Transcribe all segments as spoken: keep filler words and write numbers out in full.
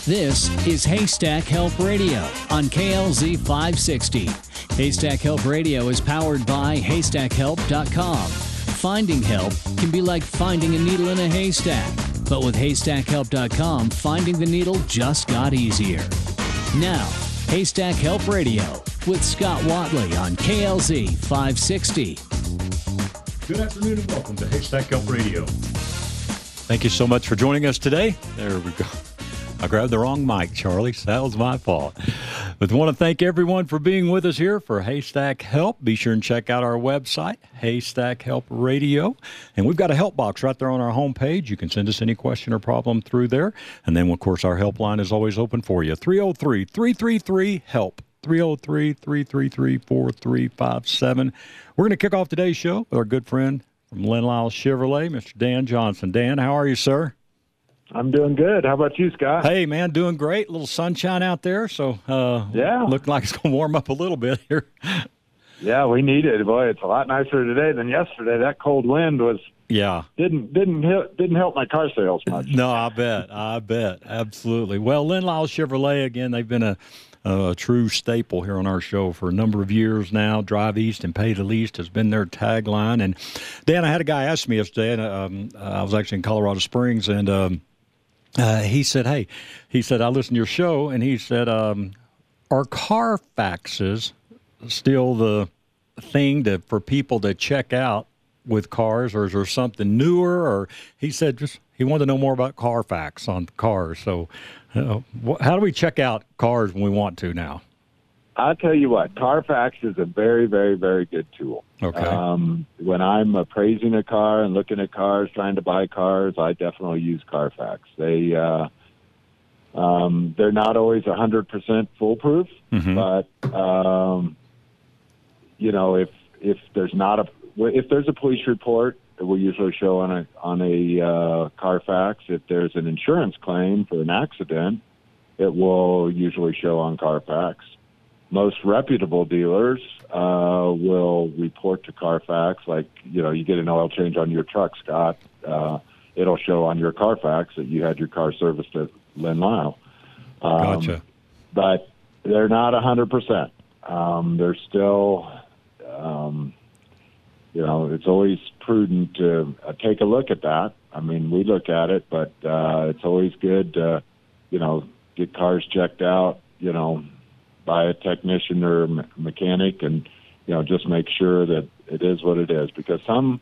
This is Haystack Help Radio on K L Z five sixty. Haystack Help Radio is powered by haystack help dot com. Finding help can be like finding a needle in a haystack, but with haystack help dot com, finding the needle just got easier. Now, Haystack Help Radio with Scott Watley on K L Z five sixty. Good afternoon and welcome to Haystack Help Radio. Thank you so much for joining us today. There we go. I grabbed the wrong mic, Charlie, so that was my fault. But I want to thank everyone for being with us here for Haystack Help. Be sure and check out our website, Haystack Help Radio. And we've got a help box right there on our homepage. You can send us any question or problem through there. And then, of course, our helpline is always open for you. three oh three, three three three, HELP. three oh three, three three three, four three five seven. We're going to kick off today's show with our good friend from Lynn Lyle Chevrolet, Mister Dan Johnson. Dan, how are you, sir? I'm doing good. How about you, Scott? Hey, man, doing great. A little sunshine out there, so uh, yeah, looking like it's going to warm up a little bit here. Yeah, we need it. Boy, it's a lot nicer today than yesterday. That cold wind was yeah didn't didn't help, didn't help my car sales much. No, I bet, I bet, absolutely. Well, Lynn Lyle Chevrolet again. They've been a a true staple here on our show for a number of years now. Drive East and Pay the Least has been their tagline. And Dan, I had a guy ask me yesterday, and um, I was actually in Colorado Springs, and um, uh, he said, "Hey," he said, "I listened to your show," and he said, um, "Are Carfaxes still the thing to for people to check out with cars, or is there something newer?" Or he said, just he wanted to know more about Carfax on cars. So, uh, wh- how do we check out cars when we want to now? I'll tell you what, Carfax is a very, very, very good tool. Okay. Um, when I'm appraising a car and looking at cars, trying to buy cars, I definitely use Carfax. They uh, um, they're not always one hundred percent foolproof, Mm-hmm. but um, you know, if if there's not a if there's a police report, it will usually show on a on a uh, Carfax. If there's an insurance claim for an accident, it will usually show on Carfax. Most reputable dealers uh, will report to Carfax, like, you know, you get an oil change on your truck, Scott. Uh, it'll show on your Carfax that you had your car serviced at Lynn Lyle. Um, Gotcha. But they're not one hundred percent. Um, they're still, um, you know, it's always prudent to uh, take a look at that. I mean, we look at it, but uh, it's always good to, you know, get cars checked out, you know, by a technician or a me- mechanic, and, you know, just make sure that it is what it is. Because some,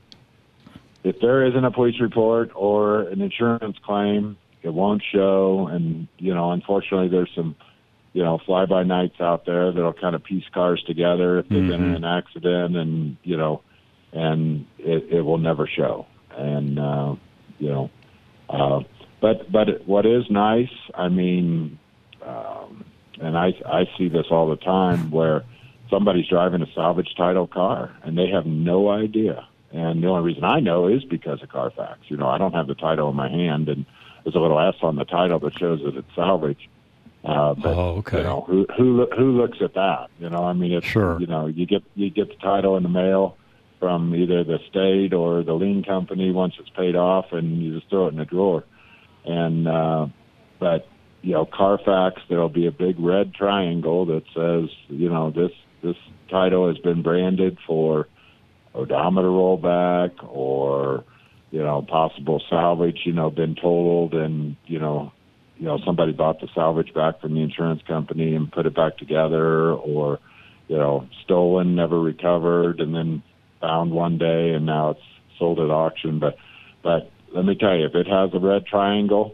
if there isn't a police report or an insurance claim, it won't show. And, you know, unfortunately, there's some, you know, fly-by-nights out there that'll kind of piece cars together if they've Mm-hmm. been in an accident, and, you know, and it, it will never show. And, uh, you know, uh, but but what is nice, I mean, um, and I, I see this all the time, where somebody's driving a salvage title car and they have no idea. And the only reason I know is because of Carfax. You know, I don't have the title in my hand, and there's a little S on the title that shows that it's salvage. Uh, but, Oh, okay. You know, who who who looks at that? You know, I mean, it's, Sure. you know, you get you get the title in the mail from either the state or the lien company once it's paid off, and you just throw it in a drawer. And uh, but you know, Carfax, there'll be a big red triangle that says, you know, this this title has been branded for odometer rollback, or, you know, possible salvage, you know, been totaled, and, you know, you know, somebody bought the salvage back from the insurance company and put it back together, or, you know, stolen, never recovered, and then found one day and now it's sold at auction. But, but let me tell you, if it has a red triangle,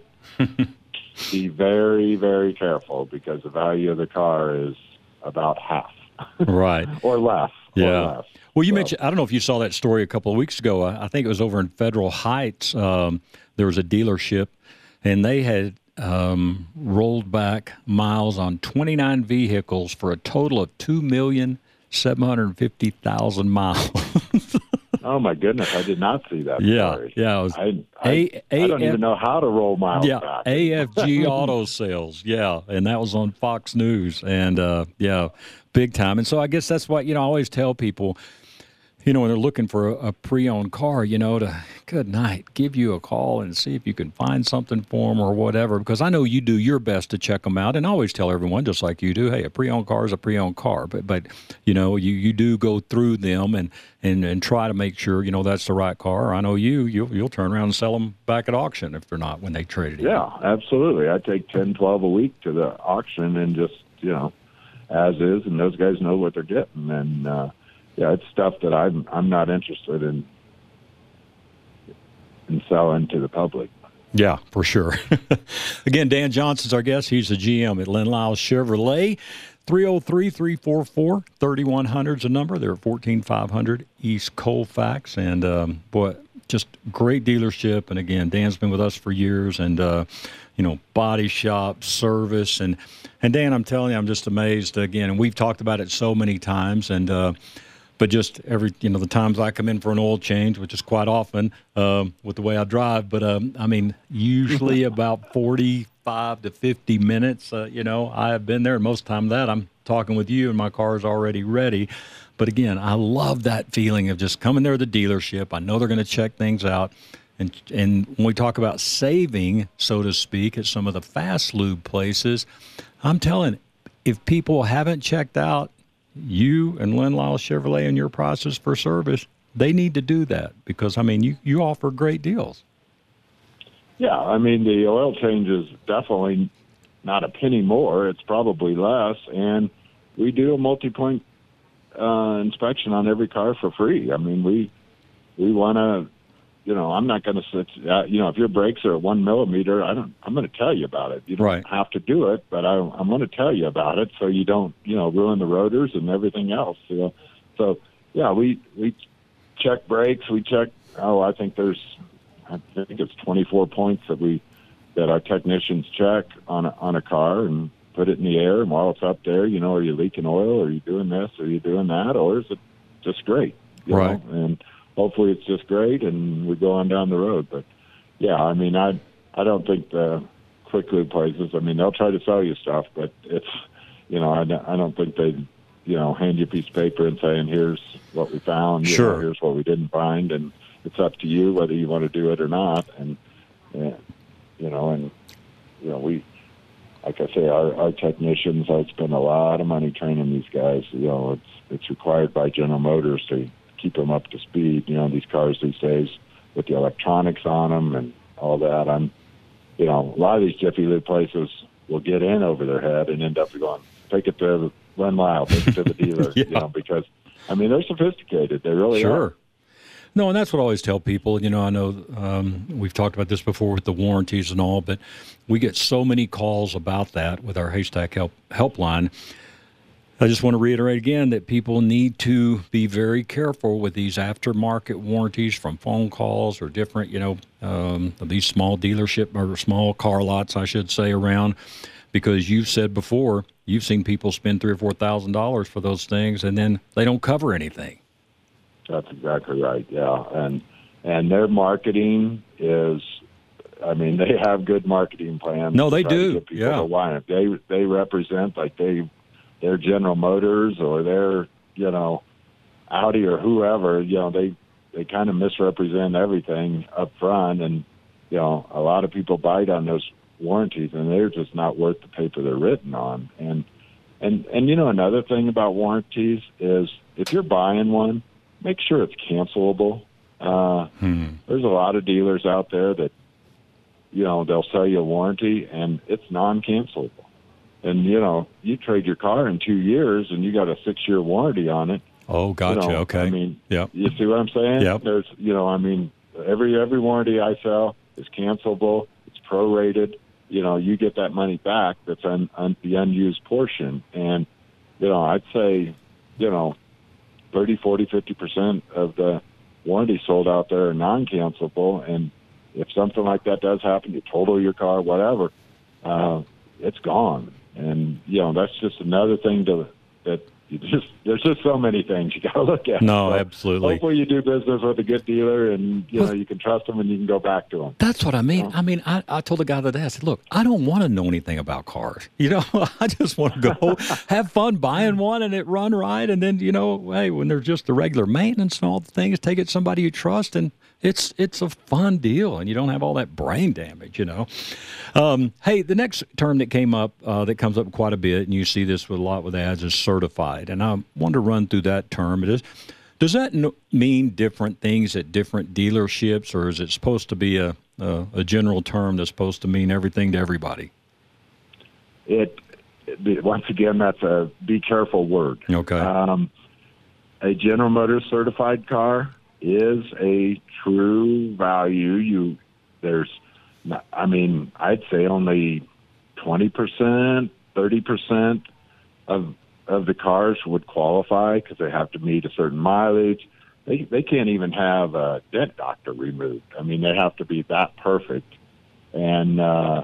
be very, very careful, because the value of the car is about half. Right. or less. Yeah. Or less. Well, you So- mentioned, I don't know if you saw that story a couple of weeks ago. I I think it was over in Federal Heights. Um, there was a dealership, and they had um, rolled back miles on twenty-nine vehicles for a total of two million seven hundred fifty thousand miles. Oh, my goodness. I did not see that Yeah, story. yeah, it was I, I, A- I don't A- even know how to roll miles Yeah, back. A F G Auto Sales. Yeah, and that was on Fox News. And, uh, yeah, big time. And so I guess that's what, you know, I always tell people, You know, when they're looking for a, a pre-owned car, you know, to, good night, give you a call and see if you can find something for them or whatever, because I know you do your best to check them out. And I always tell everyone, just like you do, hey, a pre-owned car is a pre-owned car. But, but you know, you, you do go through them and, and, and try to make sure, you know, that's the right car. I know you, you'll, you'll turn around and sell them back at auction if they're not when they trade it in. Yeah, absolutely. I take ten, twelve a week to the auction and just, you know, as is, and those guys know what they're getting. And, uh, yeah, it's stuff that I'm I'm not interested in in selling to the public. Yeah, for sure. Again, Dan Johnson's our guest. He's the G M at Len Lyles Chevrolet. three oh three, three four four, three one zero zero is the number. They're at fourteen five hundred East Colfax. And, um, boy, just great dealership. And, again, Dan's been with us for years. And, uh, you know, body shop, service. And, and Dan, I'm telling you, I'm just amazed, again. And we've talked about it so many times. And, uh, But just every, you know, the times I come in for an oil change, which is quite often um, with the way I drive, but um, I mean, usually about forty-five to fifty minutes, uh, you know, I have been there. And most of the time that I'm talking with you and my car is already ready. But again, I love that feeling of just coming there to the dealership. I know they're going to check things out. And, and when we talk about saving, so to speak, at some of the fast lube places, I'm telling, if people haven't checked out you and Len Lyles Chevrolet and your process for service, they need to do that because, I mean, you, you offer great deals. Yeah, I mean, the oil change is definitely not a penny more. It's probably less. And we do a multi-point uh, inspection on every car for free. I mean, we we want to, you know, I'm not going to sit, uh, you know, if your brakes are one millimeter, I don't, I'm going to tell you about it. You don't right. have to do it, but I, I'm going to tell you about it so you don't, you know, ruin the rotors and everything else. You know? So, yeah, we, we check brakes. We check, oh, I think there's, I think it's twenty-four points that we, that our technicians check on a, on a car and put it in the air. And while it's up there, you know, are you leaking oil? Are you doing this? Are you doing that? Or is it just great? You right. know? And hopefully it's just great and we go on down the road. But, yeah, I mean, I I don't think the quick lube places, I mean, they'll try to sell you stuff, but it's, you know, I, I don't think they'd, you know, hand you a piece of paper and saying, here's what we found, you sure. know, here's what we didn't find, and it's up to you whether you want to do it or not. And, and you know, and, you know, we, like I say, our, our technicians, I spend a lot of money training these guys. You know, it's it's required by General Motors to keep them up to speed. You know, these cars these days with the electronics on them and all that. I'm, you know, a lot of these Jiffy Lube places will get in over their head and end up going, take it to Len Lyles, take it to the dealer, yeah. you know, because, I mean, they're sophisticated. They really sure. are. No, and that's what I always tell people. You know, I know um, we've talked about this before with the warranties and all, but we get so many calls about that with our Haystack Help helpline. I just want to reiterate again that people need to be very careful with these aftermarket warranties from phone calls or different, you know, um, these small dealership or small car lots, I should say, around, because you've said before, you've seen people spend three or four thousand dollars for those things, and then they don't cover anything. That's exactly right. Yeah, and and their marketing is, I mean, they have good marketing plans. No, they do. Yeah, to why they they represent like they. They're General Motors or they're, you know, Audi or whoever, you know, they, they kind of misrepresent everything up front. And, you know, a lot of people bite on those warranties and they're just not worth the paper they're written on. And, and, and, you know, another thing about warranties is if you're buying one, make sure it's cancelable. Uh, hmm. There's a lot of dealers out there that, you know, they'll sell you a warranty and it's non-cancelable. And, you know, you trade your car in two years and you got a six-year warranty on it. Oh, gotcha. You know, okay. I mean, yep. you see what I'm saying? Yep. There's, you know, I mean, every every warranty I sell is cancelable. It's prorated. You know, you get that money back that's on, on the unused portion. And, you know, I'd say, you know, thirty, forty, fifty percent of the warranties sold out there are non-cancelable. And if something like that does happen, you total your car, whatever, uh, it's gone. And, you know, that's just another thing to, that, you just there's just so many things you got to look at. No, so absolutely. Hopefully, you do business with a good dealer, and you well, know you can trust them, and you can go back to them. That's what I mean. You know? I mean, I, I told the guy the other day, I said, "Look, I don't want to know anything about cars. You know, I just want to go have fun buying one and it run right, and then you know, hey, when there's just the regular maintenance and all the things, take it to somebody you trust, and it's it's a fun deal, and you don't have all that brain damage. You know." Um, hey, the next term that came up uh, that comes up quite a bit, and you see this with a lot with ads, is certified. And I want to run through that term. It is, does that n- mean different things at different dealerships, or is it supposed to be a, a, a general term that's supposed to mean everything to everybody? It, it once again, that's a be careful word. Okay. Um, a General Motors certified car is a true value. You there's I mean, I'd say only twenty percent, thirty percent of of the cars would qualify because they have to meet a certain mileage. They they can't even have a dent doctor removed. I mean, they have to be that perfect. And uh,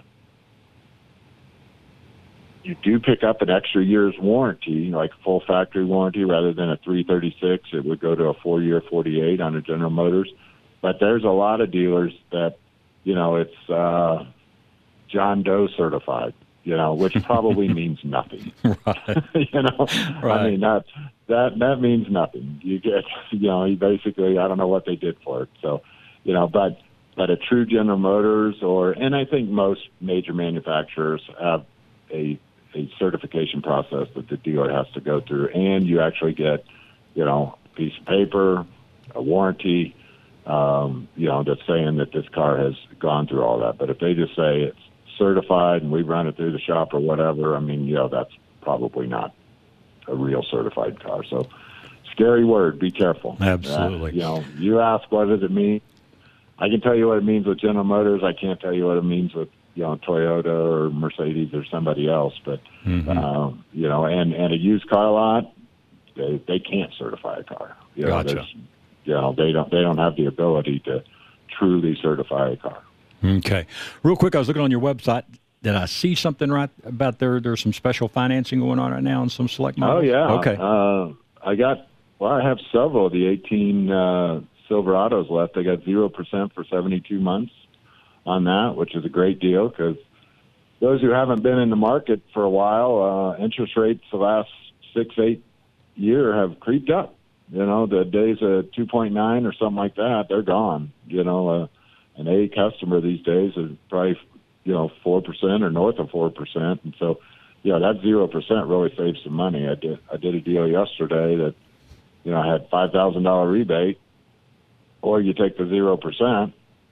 you do pick up an extra year's warranty, like full factory warranty, rather than a three thirty-six. It would go to a four-year forty-eight on a General Motors. But there's a lot of dealers that, you know, it's uh, John Doe certified, you know, which probably means nothing. Right. you know, right. I mean, that, that, that means nothing. You get, you know, you basically, I don't know what they did for it. So, you know, but, but a true General Motors or, and I think most major manufacturers have a, a certification process that the dealer has to go through, and you actually get, you know, a piece of paper, a warranty, Um, you know, that's saying that this car has gone through all that. But if they just say it's certified and we run it through the shop or whatever, I mean, you know, that's probably not a real certified car. So, scary word. Be careful. Absolutely. Uh, you know, you ask what does it mean? I can tell you what it means with General Motors. I can't tell you what it means with, you know, Toyota or Mercedes or somebody else. But, mm-hmm. um, you know, and, and a used car lot, they, they can't certify a car. You know, gotcha. You know, they don't they don't have the ability to truly certify a car. Okay. Real quick, I was looking on your website. Did I see something right about there? There's some special financing going on right now on some select models? Oh, yeah. Okay. Uh, I got, well, I have several of the eighteen uh, Silverados left. I got zero percent for seventy-two months on that, which is a great deal because those who haven't been in the market for a while, uh, interest rates the last six, eight year have creeped up. You know, the days of two point nine or something like that, they're gone. You know, uh, an A customer these days is probably, you know, four percent or north of four percent. And so, yeah, that zero percent really saves some money. I did, I did a deal yesterday that, you know, I had five thousand dollars rebate, or you take the zero percent,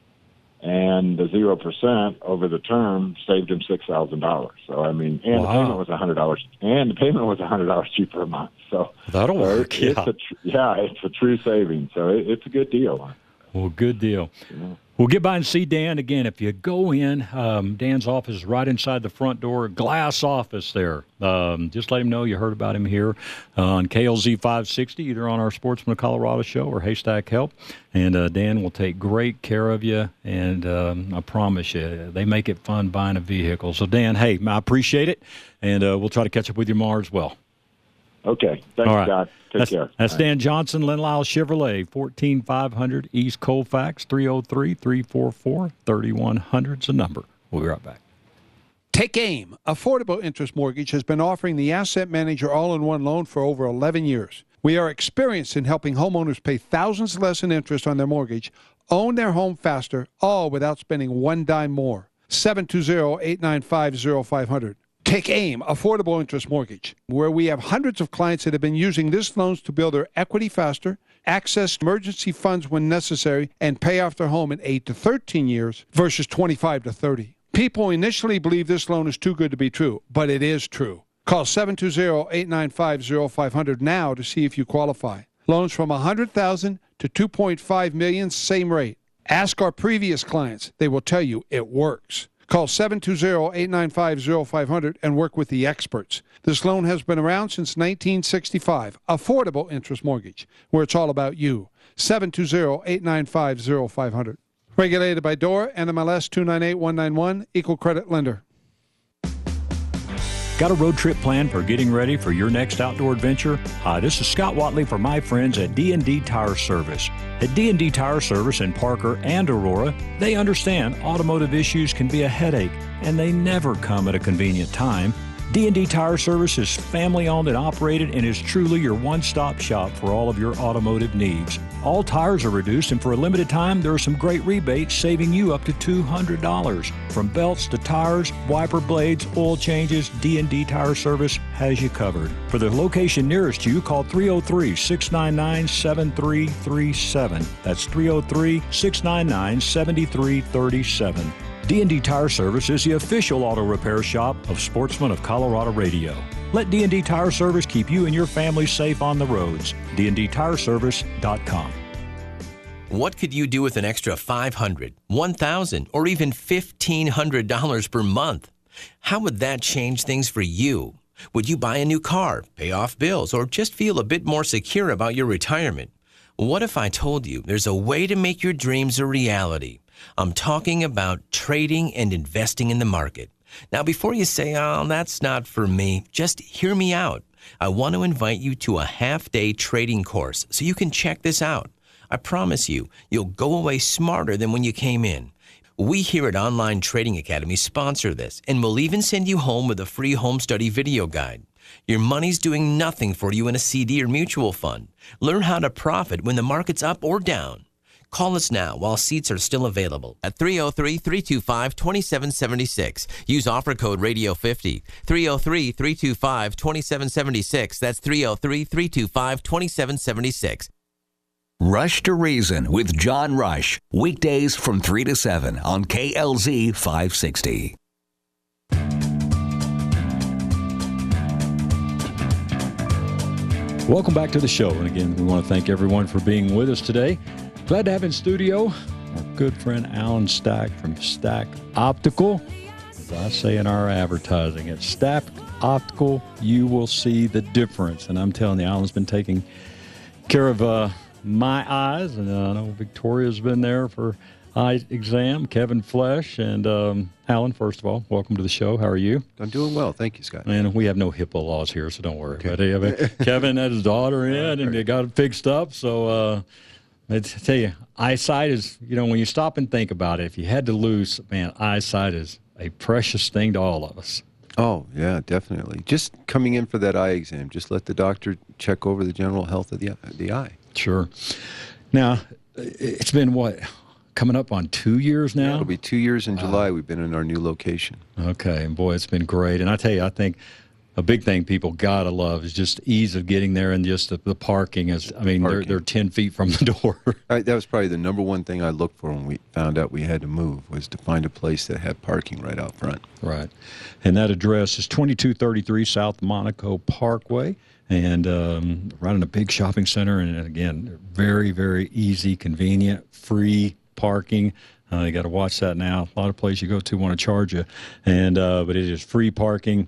and the zero percent over the term saved him six thousand dollars. So, I mean, and wow. the payment was one hundred dollars, and the payment was one hundred dollars cheaper a month. So that'll so work, it's, yeah. It's a tr- yeah, it's a true savings. So it, it's a good deal. Well, good deal. Yeah. We'll get by and see Dan again. If you go in, um, Dan's office is right inside the front door, glass office there. Um, just let him know you heard about him here uh, on K L Z five sixty, either on our Sportsman of Colorado show or Haystack Help. And uh, Dan will take great care of you, and um, I promise you, they make it fun buying a vehicle. So, Dan, hey, I appreciate it, and uh, we'll try to catch up with you tomorrow as well. Okay. Thanks, All right. Scott. Take that's, care. That's All Dan right. Johnson, Lynn Lyle Chevrolet, fourteen five hundred East Colfax, three oh three, three four four, three one zero zero is the number. We'll be right back. Take AIM. Affordable Interest Mortgage has been offering the Asset Manager all-in-one loan for over eleven years. We are experienced in helping homeowners pay thousands less in interest on their mortgage, own their home faster, all without spending one dime more. seven two zero, eight nine five, zero five zero zero. Take AIM, Affordable Interest Mortgage, where we have hundreds of clients that have been using this loans to build their equity faster, access emergency funds when necessary, and pay off their home in eight to thirteen years versus twenty-five to thirty. People initially believe this loan is too good to be true, but it is true. Call seven two zero, eight nine five, zero five zero zero now to see if you qualify. Loans from one hundred thousand dollars to two point five million dollars, same rate. Ask our previous clients. They will tell you it works. Call seven two zero, eight nine five, zero five zero zero and work with the experts. This loan has been around since nineteen sixty-five. Affordable Interest Mortgage, where it's all about you. seven two zero, eight nine five, zero five zero zero. Regulated by D O R A, N M L S two nine eight one nine one, Equal Credit Lender. Got a road trip planned for getting ready for your next outdoor adventure? Hi, this is Scott Watley from my friends at D and D Tire Service. At D and D Tire Service in Parker and Aurora, they understand automotive issues can be a headache, and they never come at a convenient time. D and D Tire Service is family-owned and operated and is truly your one-stop shop for all of your automotive needs. All tires are reduced, and for a limited time, there are some great rebates saving you up to two hundred dollars. From belts to tires, wiper blades, oil changes, D and D Tire Service has you covered. For the location nearest you, call three oh three, six nine nine, seven three three seven. That's three oh three, six nine nine, seven three three seven. D and D Tire Service is the official auto repair shop of Sportsman of Colorado Radio. Let D and D Tire Service keep you and your family safe on the roads. D and D Tire Service dot com. What could you do with an extra five hundred dollars, one thousand dollars, or even fifteen hundred dollars per month? How would that change things for you? Would you buy a new car, pay off bills, or just feel a bit more secure about your retirement? What if I told you there's a way to make your dreams a reality? I'm talking about trading and investing in the market. Now, before you say, oh, that's not for me, just hear me out. I want to invite you to a half-day trading course so you can check this out. I promise you, you'll go away smarter than when you came in. We here at Online Trading Academy sponsor this, and we'll even send you home with a free home study video guide. Your money's doing nothing for you in a C D or mutual fund. Learn how to profit when the market's up or down. Call us now while seats are still available at three oh three, three two five, two seven seven six. Use offer code radio fifty. three oh three, three two five, two seven seven six. That's three oh three, three two five, two seven seven six. Rush to Reason with John Rush. Weekdays from three to seven on K L Z five sixty. Welcome back to the show. And again, we want to thank everyone for being with us today. Glad to have in studio our good friend Alan Stack from Stack Optical. As I say in our advertising, at Stack Optical, you will see the difference. And I'm telling you, Alan's been taking care of uh, my eyes. And uh, I know Victoria's been there for eye exam, Kevin Flesh. And um, Alan, first of all, welcome to the show. How are you? I'm doing well. Thank you, Scott. And we have no HIPAA laws here, so don't worry. Okay. But, uh, but Kevin had his daughter in, and they got it fixed up. So, uh, I tell you, eyesight is, you know, when you stop and think about it, if you had to lose, man, eyesight is a precious thing to all of us. Oh, yeah, definitely. Just coming in for that eye exam, just let the doctor check over the general health of the, the eye. Sure. Now, it's been, what, coming up on two years now? Yeah, it'll be two years in July. Uh, We've been in our new location. Okay, and boy, it's been great. And I tell you, I think a big thing people gotta love is just ease of getting there, and just the, the parking is. I mean, parking. They're they're ten feet from the door. Right, that was probably the number one thing I looked for when we found out we had to move, was to find a place that had parking right out front. Right, and that address is twenty-two thirty-three South Monaco Parkway, and um, right in a big shopping center. And again, very very easy, convenient, free parking. Uh, you got to watch that now. A lot of places you go to want to charge you, and uh, but it is free parking.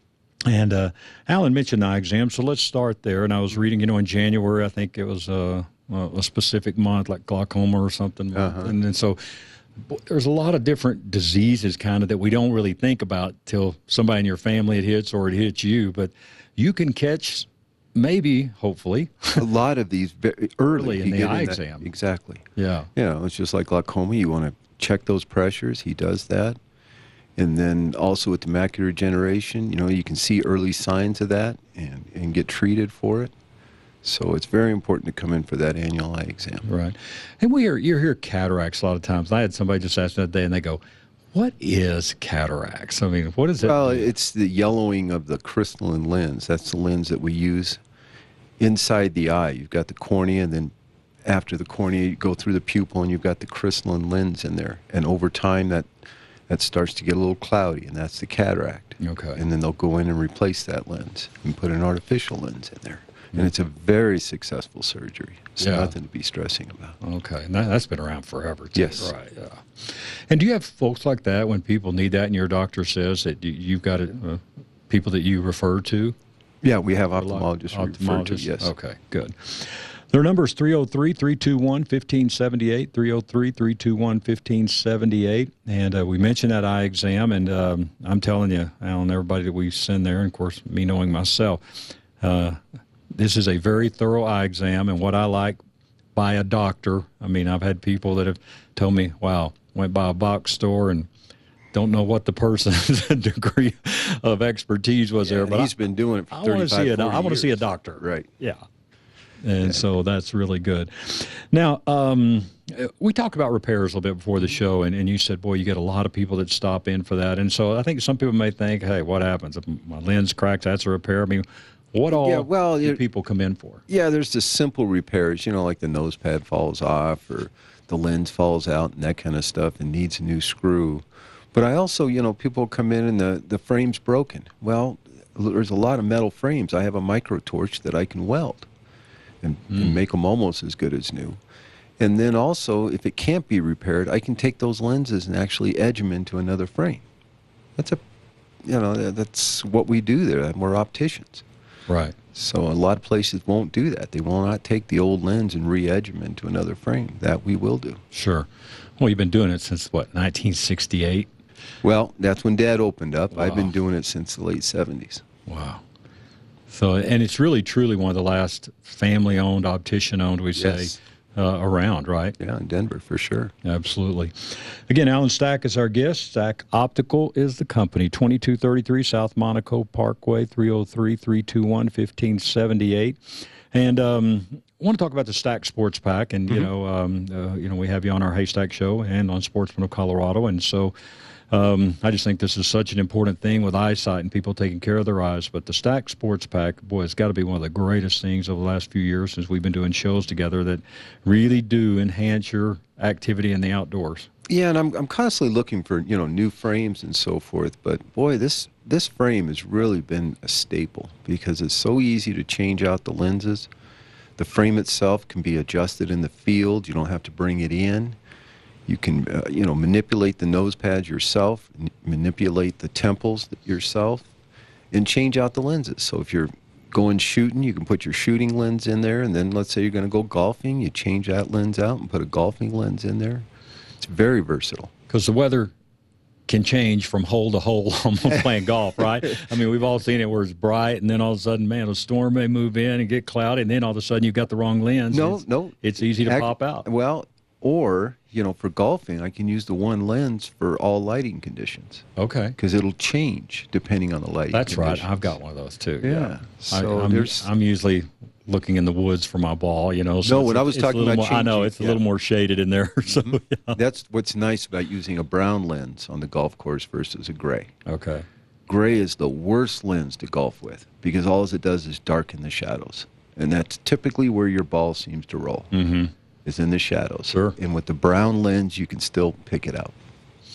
And uh, Alan mentioned eye exam, so let's start there. And I was reading, you know, in January, I think it was uh, a specific month, like glaucoma or something. Uh-huh. And then so there's a lot of different diseases kind of that we don't really think about till somebody in your family it hits or it hits you. But you can catch, maybe, hopefully, a lot of these very early, early in the eye in exam. That, exactly. Yeah. You know, it's just like glaucoma. You want to check those pressures. He does that. And then also with the macular degeneration, you know, you can see early signs of that and, and get treated for it. So it's very important to come in for that annual eye exam. Right. And we hear, you hear cataracts a lot of times. I had somebody just ask that day, and they go, what is cataracts? I mean, what is it? Well, it's the yellowing of the crystalline lens. That's the lens that we use inside the eye. You've got the cornea, and then after the cornea, you go through the pupil, and you've got the crystalline lens in there. And over time, that... that starts to get a little cloudy, and that's the cataract. Okay. And then they'll go in and replace that lens and put an artificial lens in there. Mm-hmm. And it's a very successful surgery. It's yeah. nothing to be stressing about. Okay. And that, that's been around forever, too. Yes. Right, yeah. And do you have folks like that when people need that and your doctor says that you, you've got it, uh, people that you refer to? Yeah, we have ophthalmologists, ophthalmologists. we refer to, yes. Okay, good. Their number is three oh three, three two one, one five seven eight, three oh three, three two one, one five seven eight. And uh, we mentioned that eye exam, and um, I'm telling you, Alan, everybody that we send there, and of course, me knowing myself, uh, this is a very thorough eye exam, and what I like by a doctor, I mean, I've had people that have told me, wow, went by a box store and don't know what the person's degree of expertise was yeah, there. But he's I, been doing it for I want to see a, I want to see a doctor. Right. Yeah. And yeah. so that's really good. Now, um, we talked about repairs a little bit before the show, and, and you said, boy, you get a lot of people that stop in for that. And so I think some people may think, hey, what happens? If my lens cracks, that's a repair. I mean, what all yeah, well, do it, people come in for? Yeah, there's the simple repairs, you know, like the nose pad falls off or the lens falls out and that kind of stuff and needs a new screw. But I also, you know, people come in and the, the frame's broken. Well, there's a lot of metal frames. I have a micro torch that I can weld and, mm. and make them almost as good as new. And then also, if it can't be repaired, I can take those lenses and actually edge them into another frame. That's a, you know, that's what we do there. We're opticians. Right. So a lot of places won't do that. They will not take the old lens and re-edge them into another frame. That we will do. Sure. Well, you've been doing it since, what, nineteen sixty-eight? Well, that's when Dad opened up. Wow. I've been doing it since the late seventies. Wow. So, and it's really, truly one of the last family-owned, optician-owned, we say, yes. uh, around, right? Yeah, in Denver, for sure. Absolutely. Again, Alan Stack is our guest. Stack Optical is the company. twenty-two thirty-three South Monaco Parkway, three oh three, three two one, one five seven eight. And um, I want to talk about the Stack Sports Pack. And, mm-hmm. you know, um, uh, you know, we have you on our Haystack Show and on Sportsman of Colorado. And so Um, I just think this is such an important thing with eyesight and people taking care of their eyes. But the Stack Sports Pack, boy, it's got to be one of the greatest things over the last few years since we've been doing shows together that really do enhance your activity in the outdoors. Yeah, and I'm I'm constantly looking for, you know, new frames and so forth. But boy, this this frame has really been a staple because it's so easy to change out the lenses. The frame itself can be adjusted in the field. You don't have to bring it in. You can, uh, you know, manipulate the nose pads yourself, n- manipulate the temples yourself, and change out the lenses. So if you're going shooting, you can put your shooting lens in there, and then let's say you're going to go golfing, you change that lens out and put a golfing lens in there. It's very versatile. Because the weather can change from hole to hole almost playing golf, right? I mean, we've all seen it where it's bright, and then all of a sudden, man, a storm may move in and get cloudy, and then all of a sudden you've got the wrong lens. No, it's, no. It's easy to Act- pop out. Well, or, you know, for golfing, I can use the one lens for all lighting conditions. Okay. Because it'll change depending on the lighting That's conditions. right. I've got one of those, too. Yeah. yeah. So I, I'm, there's... I'm usually looking in the woods for my ball, you know. So no, it's, when I was it's talking about more, I know, changing, it's yeah. a little more shaded in there. So mm-hmm. yeah. That's what's nice about using a brown lens on the golf course versus a gray. Okay. Gray is the worst lens to golf with because all it does is darken the shadows. And that's typically where your ball seems to roll. Mm-hmm. Is in the shadows. Sure. And with the brown lens, you can still pick it out.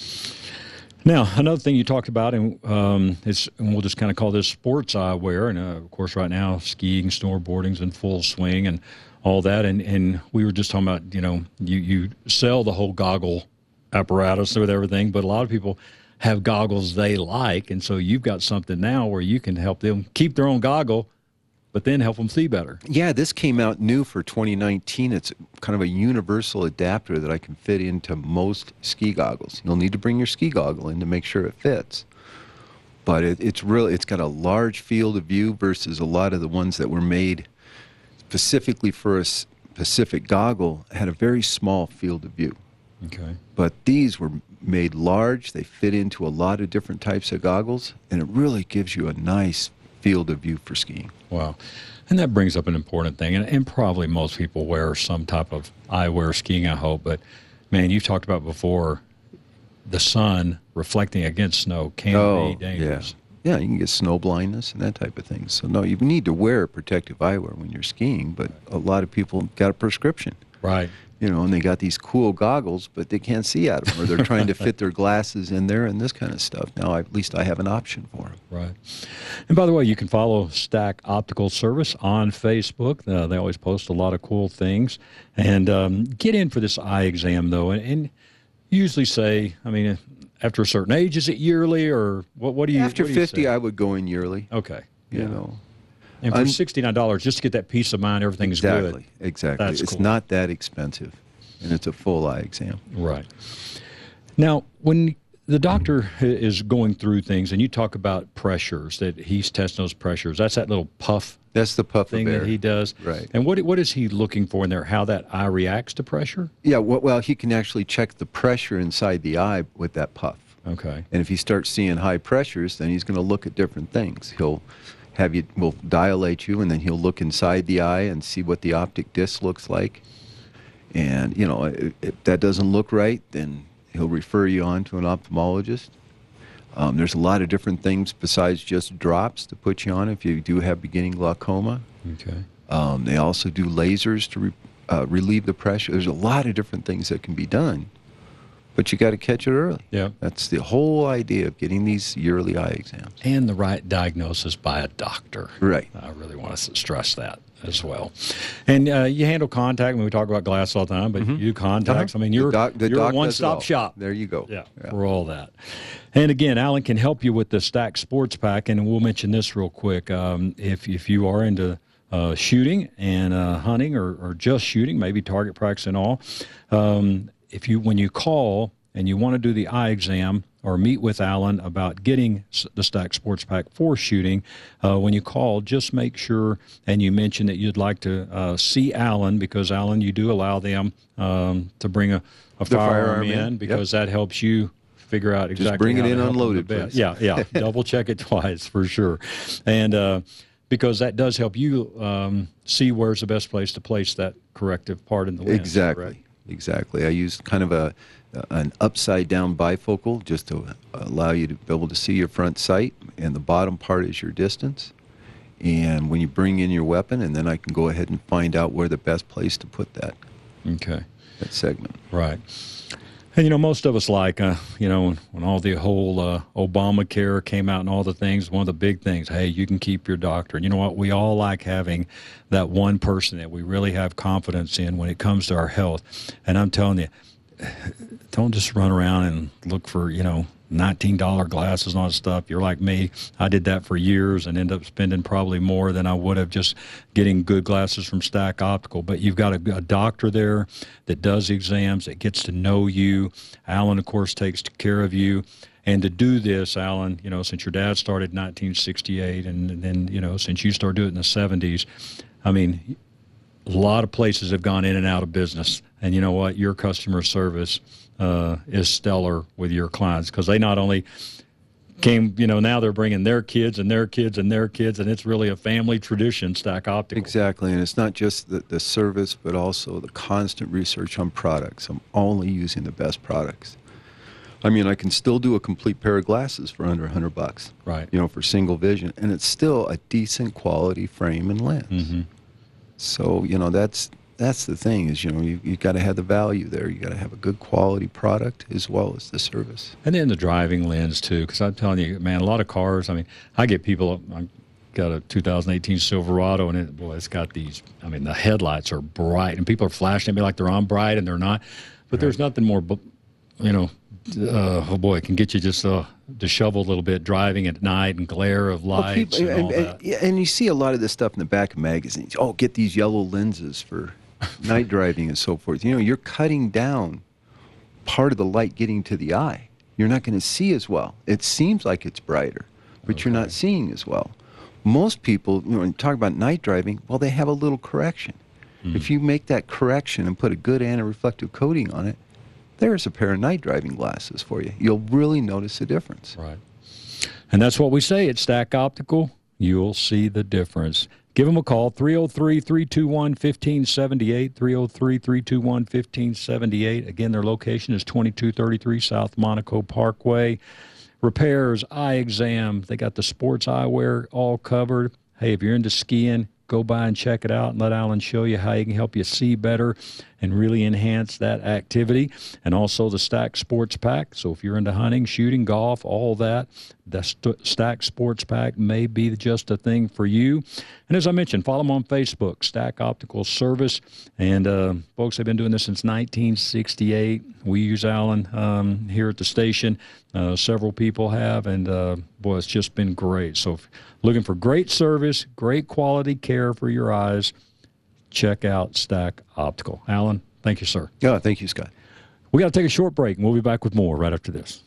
Now, another thing you talked about, and um, it's, and we'll just kind of call this sports eyewear, and uh, of course right now skiing, snowboarding's in full swing and all that, and, and we were just talking about, you know, you, you sell the whole goggle apparatus with everything, but a lot of people have goggles they like, and so you've got something now where you can help them keep their own goggle, but then help them see better. Yeah, this came out new for twenty nineteen. It's kind of a universal adapter that I can fit into most ski goggles. You'll need to bring your ski goggle in to make sure it fits. But it, it's really, it's got a large field of view versus a lot of the ones that were made specifically for a specific goggle had a very small field of view. Okay. But these were made large. They fit into a lot of different types of goggles, and it really gives you a nice field of view for skiing. Wow. And that brings up an important thing, and, and probably most people wear some type of eyewear skiing, I hope, but man, you've talked about before the sun reflecting against snow can oh, be dangerous. Yeah. yeah, you can get snow blindness and that type of thing. So no, you need to wear protective eyewear when you're skiing, but a lot of people got a prescription. Right. You know, and they got these cool goggles, but they can't see out of them, or they're trying to fit their glasses in there and this kind of stuff. Now, I, at least I have an option for them. Right. And by the way, you can follow Stack Optical Service on Facebook. Uh, they always post a lot of cool things. And um, get in for this eye exam, though, and, and usually say, I mean, after a certain age, is it yearly, or what, what do you After what do you fifty, say? I would go in yearly. Okay. You Yeah. know. And for Un- sixty-nine dollars, just to get that peace of mind, everything's exactly, good. Exactly. That's It's cool. not that expensive, and it's a full eye exam. Right. Now, when the doctor is going through things, and you talk about pressures, that he's testing those pressures, that's that little puff That's the puff thing of air that he does. Right. And what what is he looking for in there? How that eye reacts to pressure? Yeah, well, well, he can actually check the pressure inside the eye with that puff. Okay. And if he starts seeing high pressures, then he's going to look at different things. He'll have you, will dilate you, and then he'll look inside the eye and see what the optic disc looks like. And, you know, if, if that doesn't look right, then he'll refer you on to an ophthalmologist. Um, there's a lot of different things besides just drops to put you on if you do have beginning glaucoma. Okay. Um, they also do lasers to re, uh, relieve the pressure. There's a lot of different things that can be done, but you got to catch it early. Yeah. That's the whole idea of getting these yearly eye exams. And the right diagnosis by a doctor. Right. I really want to stress that as well. And uh, you handle contact. when we talk about glass all the time, but you do contacts. Uh-huh. I mean, you're, The doc- the you're doc a does it one-stop all. shop. There you go. Yeah, Yeah. for all that. And again, Alan can help you with the Stack Sports Pack, and we'll mention this real quick. Um, if if you are into uh, shooting and uh, hunting, or, or just shooting, maybe target practice and all, um, if you when you call and you want to do the eye exam or meet with Alan about getting s- the Stack Sports Pack for shooting, uh, when you call, just make sure and you mention that you'd like to uh, see Alan, because Alan, you do allow them um, to bring a, a The firearm, firearm in, in, because that helps you figure out exactly bring it how to in help them unloaded, the best. please. Yeah, yeah. Double check it twice for sure. And uh, because that does help you um, see where's the best place to place that corrective part in the lens. Exactly. correct? Exactly. I use kind of a an upside down bifocal just to allow you to be able to see your front sight, and the bottom part is your distance. And when you bring in your weapon, and then I can go ahead and find out where the best place to put that Okay. that segment. Right. And, you know, most of us like, uh, you know, when all the whole uh, Obamacare came out and all the things, one of the big things, hey, you can keep your doctor. And you know what? We all like having that one person that we really have confidence in when it comes to our health. And I'm telling you, don't just run around and look for, you know, nineteen dollar glasses and all that stuff. You're like me. I did that for years and ended up spending probably more than I would have just getting good glasses from Stack Optical. But you've got a, a doctor there that does the exams, that gets to know you. Alan, of course, takes care of you. And to do this, Alan, you know, since your dad started in nineteen sixty-eight, and then, you know, since you started doing it in the seventies, I mean, a lot of places have gone in and out of business. And you know what? Your customer service uh, is stellar with your clients, because they not only came, you know, now they're bringing their kids and their kids and their kids, and it's really a family tradition, Stack Optical. Exactly, and it's not just the, the service, but also the constant research on products. I'm only using the best products. I mean, I can still do a complete pair of glasses for under a hundred bucks. Right. You know, for single vision, and it's still a decent quality frame and lens. Mm-hmm. So, you know, that's that's the thing is, you know, you you got to have the value there. You got to have a good quality product as well as the service. And then the driving lens, too, because I'm telling you, man, a lot of cars, I mean, I get people, I got a two thousand eighteen Silverado, and it, boy, it's got these, I mean, the headlights are bright, and people are flashing at me like they're on bright, and they're not. But right. There's nothing more, you know, uh, oh boy, it can get you just uh, disheveled a little bit driving at night and glare of lights well, people, and all and, that. And, and you see a lot of this stuff in the back of magazines. Oh, get these yellow lenses for night driving and so forth. You know, you're cutting down part of the light getting to the eye. You're not going to see as well. It seems like it's brighter, but okay. You're not seeing as well. Most people, you know, when you talk about night driving, well, they have a little correction. Mm. If you make that correction and put a good anti-reflective coating on it, there's a pair of night driving glasses for you. You'll really notice a difference. Right. And that's what we say at Stack Optical. You'll see the difference. Give them a call, three oh three, three two one, one five seven eight, three oh three, three two one, one five seven eight. Again, their location is twenty-two thirty-three South Monaco Parkway. Repairs, eye exam, they got the sports eyewear all covered. Hey, if you're into skiing, go by and check it out and let Alan show you how he can help you see better. and really enhance that activity. And also the Stack Sports Pack. So if you're into hunting, shooting, golf, all that, the St- Stack Sports Pack may be just a thing for you. And as I mentioned, follow them on Facebook, Stack Optical Service. And uh, folks, they've been doing this since nineteen sixty-eight. We use Alan um, here at the station. Uh, several people have, and uh, boy, it's just been great. So if looking for great service, great quality care for your eyes, check out Stack Optical. Alan, thank you, sir. Yeah, thank you, Scott. We got to take a short break, and we'll be back with more right after this.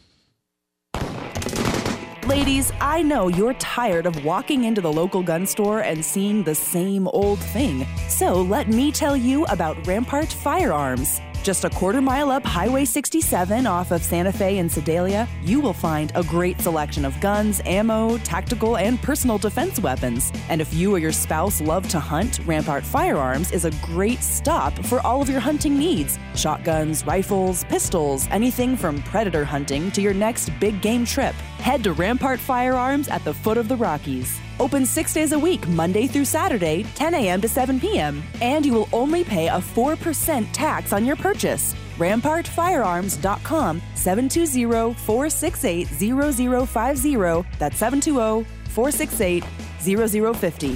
Ladies, I know you're tired of walking into the local gun store and seeing the same old thing. So let me tell you about Rampart Firearms. Just a quarter mile up Highway sixty-seven off of Santa Fe and Sedalia, you will find a great selection of guns, ammo, tactical, and personal defense weapons. And if you or your spouse love to hunt, Rampart Firearms is a great stop for all of your hunting needs. Shotguns, rifles, pistols, anything from predator hunting to your next big game trip. Head to Rampart Firearms at the foot of the Rockies. Open six days a week, Monday through Saturday, ten a.m. to seven p.m. And you will only pay a four percent tax on your purchase. Rampart Firearms dot com, seven two zero, four six eight, zero zero five zero. That's seven two zero, four six eight, zero zero five zero.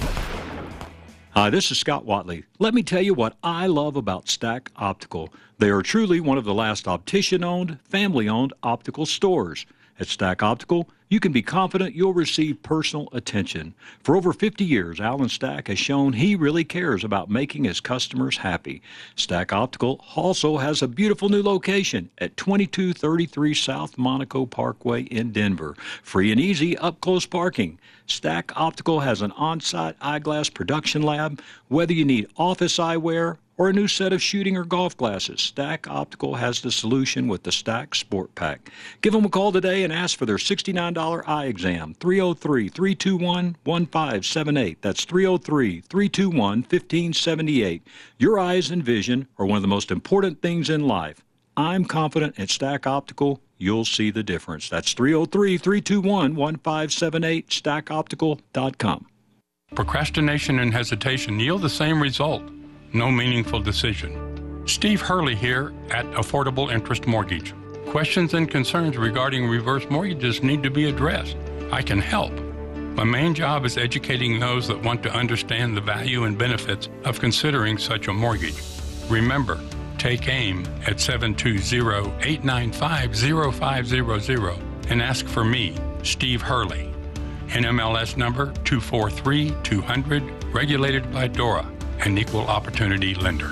Hi, this is Scott Watley. Let me tell you what I love about Stack Optical. They are truly one of the last optician-owned, family-owned optical stores. At Stack Optical, you can be confident you'll receive personal attention. For over fifty years, Alan Stack has shown he really cares about making his customers happy. Stack Optical also has a beautiful new location at twenty-two thirty-three South Monaco Parkway in Denver. Free and easy up-close parking. Stack Optical has an on-site eyeglass production lab. Whether you need office eyewear or a new set of shooting or golf glasses, Stack Optical has the solution with the Stack Sport Pack. Give them a call today and ask for their sixty-nine dollars eye exam, three oh three, three two one, one five seven eight. That's three oh three, three two one, one five seven eight. Your eyes and vision are one of the most important things in life. I'm confident at Stack Optical, you'll see the difference. That's three oh three, three two one, one five seven eight, stack optical dot com. Procrastination and hesitation yield the same result. No meaningful decision. Steve Hurley here at Affordable Interest Mortgage. Questions and concerns regarding reverse mortgages need to be addressed. I can help. My main job is educating those that want to understand the value and benefits of considering such a mortgage. Remember, take AIM at seven two zero, eight nine five, zero five zero zero and ask for me, Steve Hurley. N M L S number two four three, two hundred, regulated by DORA. An equal opportunity lender.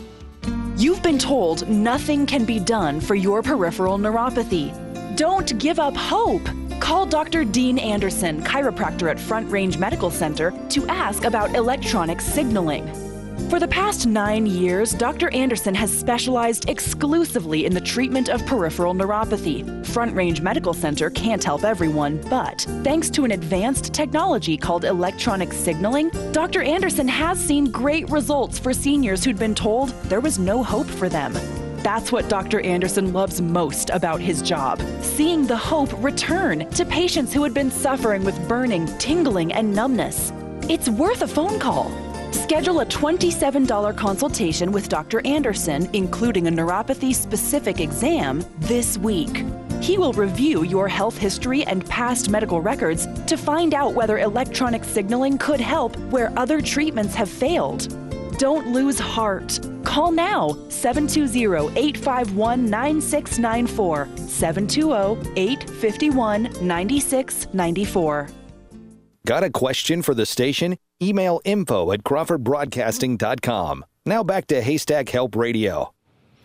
You've been told nothing can be done for your peripheral neuropathy. Don't give up hope. Call Doctor Dean Anderson, chiropractor at Front Range Medical Center, to ask about electronic signaling. For the past nine years, Doctor Anderson has specialized exclusively in the treatment of peripheral neuropathy. Front Range Medical Center can't help everyone, but thanks to an advanced technology called electronic signaling, Doctor Anderson has seen great results for seniors who'd been told there was no hope for them. That's what Doctor Anderson loves most about his job, seeing the hope return to patients who had been suffering with burning, tingling, and numbness. It's worth a phone call. Schedule a twenty-seven dollars consultation with Doctor Anderson, including a neuropathy-specific exam, this week. He will review your health history and past medical records to find out whether electronic signaling could help where other treatments have failed. Don't lose heart. Call now, seven two zero, eight five one, nine six nine four, seven two zero, eight five one, nine six nine four. Got a question for the station? Email info at crawford broadcasting dot com. Now back to Haystack Help Radio.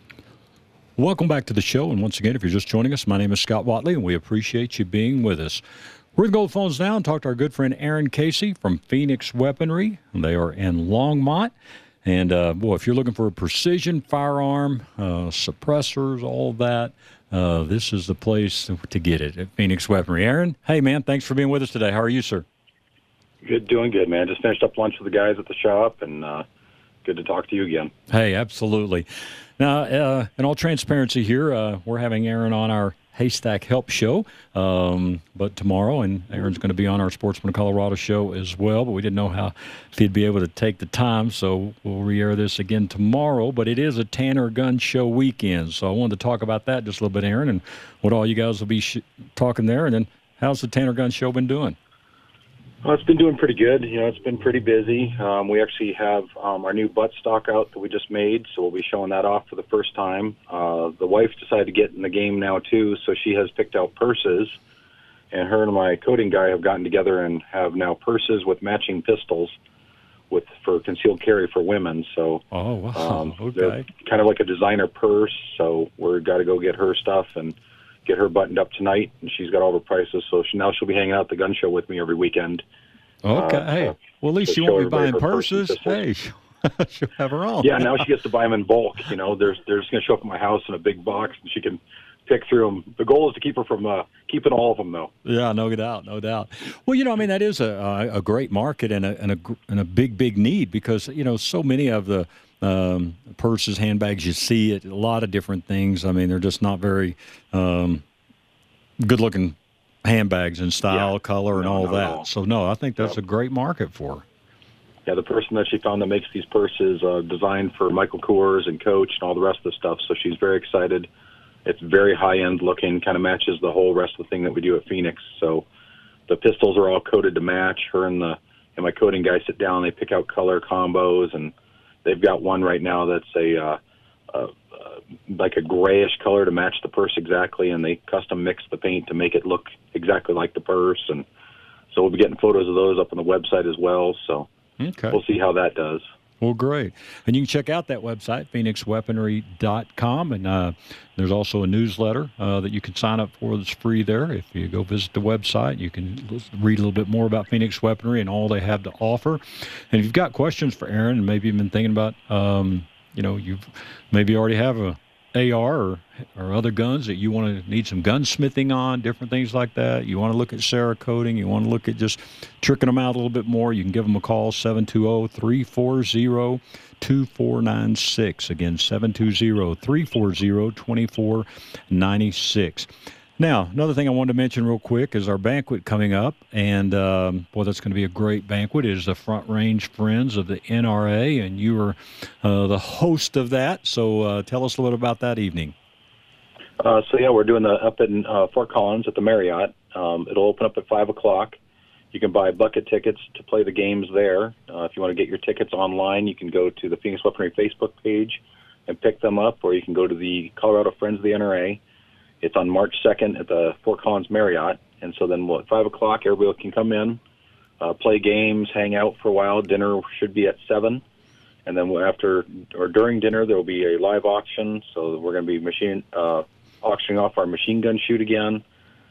Welcome back to the show. And once again, if you're just joining us, my name is Scott Watley, and we appreciate you being with us. We're going to go to the phones now and talk to our good friend Aaron Casey from Phoenix Weaponry. They are in Longmont. And, uh, boy, if you're looking for a precision firearm, uh, suppressors, all that, uh, this is the place to get it at Phoenix Weaponry. Aaron, hey, man, thanks for being with us today. How are you, sir? Good, doing good, man. Just finished up lunch with the guys at the shop, and uh, good to talk to you again. Hey, absolutely. Now, uh, in all transparency here, uh, we're having Aaron on our Haystack Help show, um, but tomorrow, and Aaron's going to be on our Sportsman of Colorado show as well, but we didn't know how if he'd be able to take the time, so we'll re-air this again tomorrow. But it is a Tanner Gun Show weekend, so I wanted to talk about that just a little bit, Aaron, and what all you guys will be sh- talking there, and then how's the Tanner Gun Show been doing? Well, it's been doing pretty good. You know, it's been pretty busy. Um, we actually have um, our new butt stock out that we just made, so we'll be showing that off for the first time. Uh, the wife decided to get in the game now, too, so she has picked out purses, and her and my coating guy have gotten together and have now purses with matching pistols with for concealed carry for women. So, oh, wow. um, okay. They're kind of like a designer purse, so we've got to go get her stuff and get her buttoned up tonight, and she's got all the prices, so she, now she'll be hanging out at the gun show with me every weekend. Okay. Uh, hey, so, well, at least so she show won't be buying everybody her purses. Hey, she'll have her own. Yeah, now she gets to buy them in bulk. You know, there's they're just going to show up at my house in a big box, and she can pick through them. The goal is to keep her from uh, keeping all of them, though. Yeah, no doubt, no doubt. Well, you know, I mean, that is a a great market and a and a and a big big need, because you know so many of the um, purses, handbags you see it, a lot of different things. I mean, they're just not very um, good looking handbags in style, yeah. color, and no, all no, that. no. So no, I think that's yep. a great market for her. Yeah, the person that she found that makes these purses uh, designed for Michael Kors and Coach and all the rest of the stuff. So she's very excited. It's very high end looking, kind of matches the whole rest of the thing that we do at Phoenix. So the pistols are all coated to match. Her and the and my coating guy sit down. They pick out color combos, and they've got one right now that's a uh, uh, uh, like a grayish color to match the purse exactly, and they custom mix the paint to make it look exactly like the purse. And so we'll be getting photos of those up on the website as well. So okay. we'll see how that does. Well, great. And you can check out that website, phoenix weaponry dot com, and uh, there's also a newsletter uh, that you can sign up for that's free there. If you go visit the website, you can read a little bit more about Phoenix Weaponry and all they have to offer. And if you've got questions for Aaron, and maybe you've been thinking about, um, you know, you've maybe already have a A R or, or other guns that you want to need some gunsmithing on, different things like that. You want to look at Cerakoting. You want to look at just tricking them out a little bit more. You can give them a call, seven two zero, three four zero, two four nine six. Again, seven two zero, three four zero, two four nine six. Now, another thing I wanted to mention real quick is our banquet coming up, and um, boy, that's going to be a great banquet. It is the Front Range Friends of the N R A, and you are uh, the host of that. So uh, tell us a little bit about that evening. Uh, so, yeah, we're doing the up in uh, Fort Collins at the Marriott. Um, it'll open up at five o'clock. You can buy bucket tickets to play the games there. Uh, if you want to get your tickets online, you can go to the Phoenix Weaponry Facebook page and pick them up, or you can go to the Colorado Friends of the N R A. It's on March second at the Fort Collins Marriott. And so then we'll, at five o'clock, everybody can come in, uh, play games, hang out for a while. Dinner should be at seven. And then after or during dinner, there will be a live auction. So we're going to be machine uh, auctioning off our machine gun shoot again.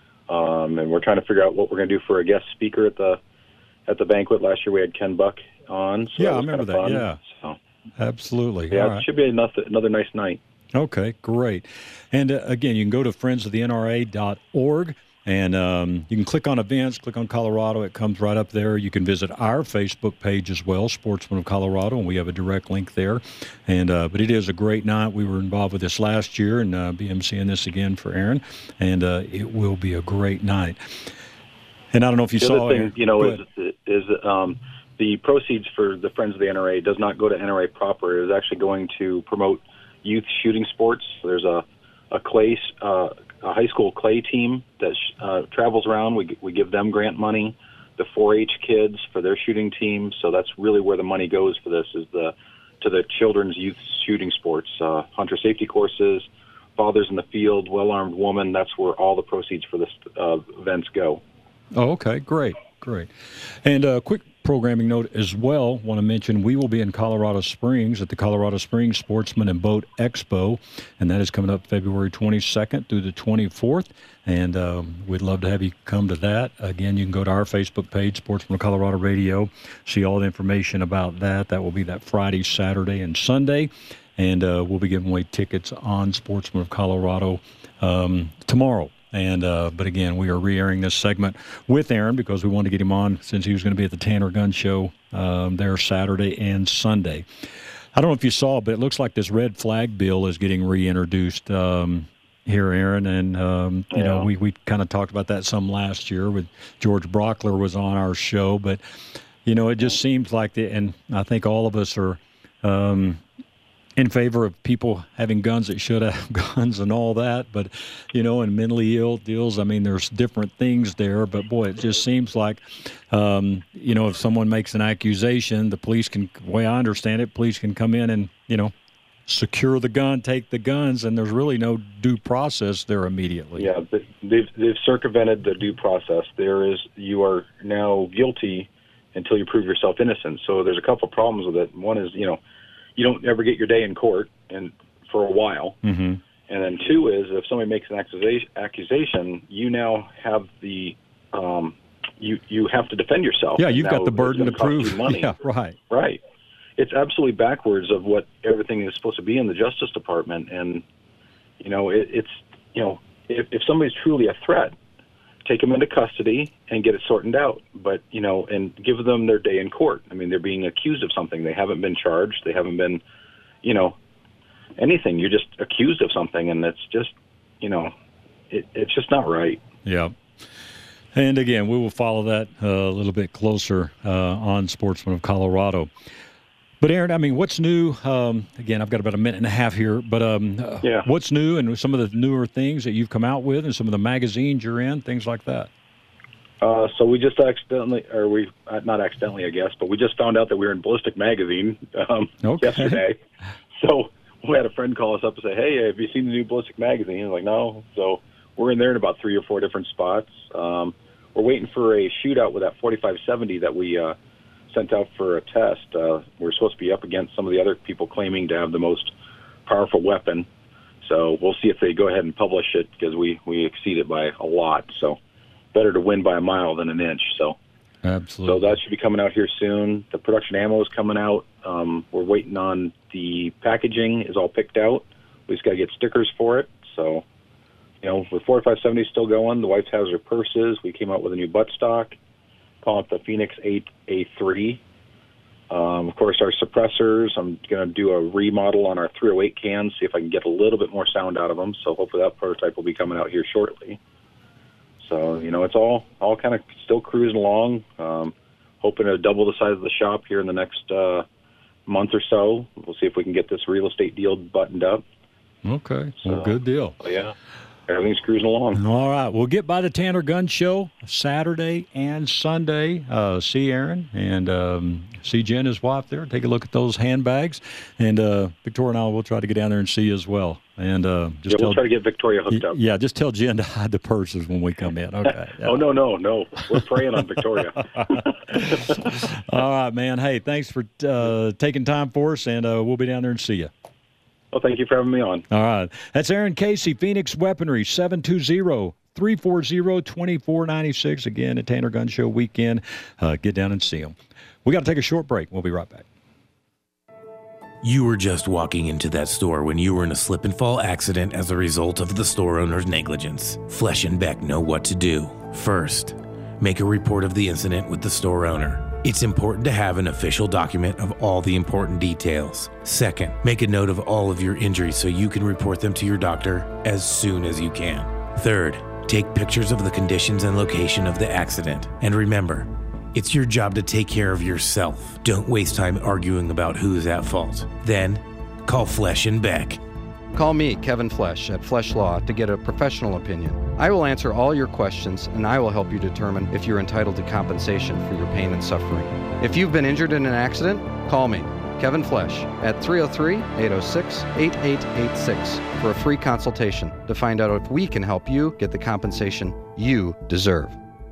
Um, and we're trying to figure out what we're going to do for a guest speaker at the at the banquet. Last year we had Ken Buck on. So yeah, that I was remember kind of that. fun. Yeah, so, absolutely. Yeah, All it right. should be another, another nice night. Okay, great. And uh, again, you can go to friends of the N R A dot org, and um, you can click on events, click on Colorado. It comes right up there. You can visit our Facebook page as well, Sportsman of Colorado, and we have a direct link there. And uh, but it is a great night. We were involved with this last year, and uh, be emceeing this again for Aaron, and uh, it will be a great night. And I don't know if you the saw other thing, Aaron, you know, is, is um, the proceeds for the Friends of the N R A does not go to N R A proper. It is actually going to promote youth shooting sports. There's a a clay uh, a high school clay team that uh, travels around. We we give them grant money. The four H kids for their shooting team. So that's really where the money goes for this, is the to the children's youth shooting sports, uh, hunter safety courses, fathers in the field, well-armed woman. That's where all the proceeds for this uh, events go. Oh, okay, great, great. And a quick programming note as well, want to mention we will be in Colorado Springs at the Colorado Springs Sportsman and Boat Expo, and that is coming up February twenty-second through the twenty-fourth, and um, we'd love to have you come to that. Again, you can go to our Facebook page, Sportsman of Colorado Radio, see all the information about that. That will be that Friday, Saturday, and Sunday, and uh, we'll be giving away tickets on Sportsman of Colorado um, tomorrow. And uh, but again, we are re-airing this segment with Aaron because we wanted to get him on since he was going to be at the Tanner Gun Show um, there Saturday and Sunday. I don't know if you saw, but it looks like this red flag bill is getting reintroduced um, here, Aaron, and um, you yeah. know we, we kind of talked about that some last year with George Brockler was on our show, but you know it just seems like the, and I think all of us are um, in favor of people having guns that should have guns and all that, but you know, and mentally ill deals. I mean, there's different things there, but boy, it just seems like um, you know if someone makes an accusation, the police can, the way I understand it, police can come in and you know. secure the gun, take the guns, and there's really no due process there immediately. Yeah, they've they've circumvented the due process. There is you are now guilty until you prove yourself innocent. So there's a couple of problems with it. One is you know you don't ever get your day in court and for a while, mm-hmm. and then two is if somebody makes an accusation, accusation you now have the um, you you have to defend yourself. Yeah, you've now, got the burden to prove. Money. Yeah, right, right. It's absolutely backwards of what everything is supposed to be in the Justice Department. And, you know, it, it's, you know, if, if somebody's truly a threat, take them into custody and get it sorted out. But, you know, and give them their day in court. I mean, they're being accused of something. They haven't been charged. They haven't been, you know, anything. You're just accused of something. And it's just, you know, it, it's just not right. Yeah. And, again, we will follow that uh, a little bit closer uh, on Sportsman of Colorado. But, Aaron, I mean, what's new? Um, again, I've got about a minute and a half here, but um, uh, yeah. what's new and some of the newer things that you've come out with and some of the magazines you're in, things like that? Uh, so we just accidentally, or we, uh, not accidentally, I guess, but we just found out that we were in Ballistic Magazine um, okay. yesterday. So we had a friend call us up and say, hey, have you seen the new Ballistic Magazine? I was like, no. So we're in there in about three or four different spots. Um, we're waiting for a shootout with that forty-five seventy that we uh, – sent out for a test. Uh, we're supposed to be up against some of the other people claiming to have the most powerful weapon. So we'll see if they go ahead and publish it because we, we exceed it by a lot. So better to win by a mile than an inch. So absolutely. So that should be coming out here soon. The production ammo is coming out. Um, we're waiting on the packaging is all picked out. We just got to get stickers for it. So, you know, with forty-five seventy still going, the wife has her purses. We came out with a new buttstock. Call it the Phoenix eight A three. Um, of course, our suppressors, I'm going to do a remodel on our three oh eight cans, see if I can get a little bit more sound out of them. So hopefully that prototype will be coming out here shortly. So, you know, it's all, all kind of still cruising along. Um, hoping to double the size of the shop here in the next uh, month or so. We'll see if we can get this real estate deal buttoned up. Okay, so, well, good deal. Yeah. Everything's cruising along. All right. We'll get by the Tanner Gun Show Saturday and Sunday. Uh, see Aaron and um, see Jen, his wife there. Take a look at those handbags. And uh, Victoria and I will try to get down there and see you as well. And uh, just yeah, tell, we'll try to get Victoria hooked up. Yeah, just tell Jen to hide the purses when we come in. Okay. Yeah. oh, no, no, no. We're praying on Victoria. All right, man. Hey, thanks for uh, taking time for us, and uh, we'll be down there and see you. Well, thank you for having me on. All right. That's Aaron Casey, Phoenix Weaponry, seven two zero, three four zero, two four nine six. Again, at Tanner Gun Show weekend. Uh, get down and see them. We got to take a short break. We'll be right back. You were just walking into that store when you were in a slip and fall accident as a result of the store owner's negligence. Flesh and Beck know what to do. First, make a report of the incident with the store owner. It's important to have an official document of all the important details. Second, make a note of all of your injuries so you can report them to your doctor as soon as you can. Third, take pictures of the conditions and location of the accident. And remember, it's your job to take care of yourself. Don't waste time arguing about who's at fault. Then, call Flesh and Beck. Call me, Kevin Flesh, at Flesh Law to get a professional opinion. I will answer all your questions, and I will help you determine if you're entitled to compensation for your pain and suffering. If you've been injured in an accident, call me, Kevin Flesh, at three oh three, eight oh six, eight eight eight six for a free consultation to find out if we can help you get the compensation you deserve.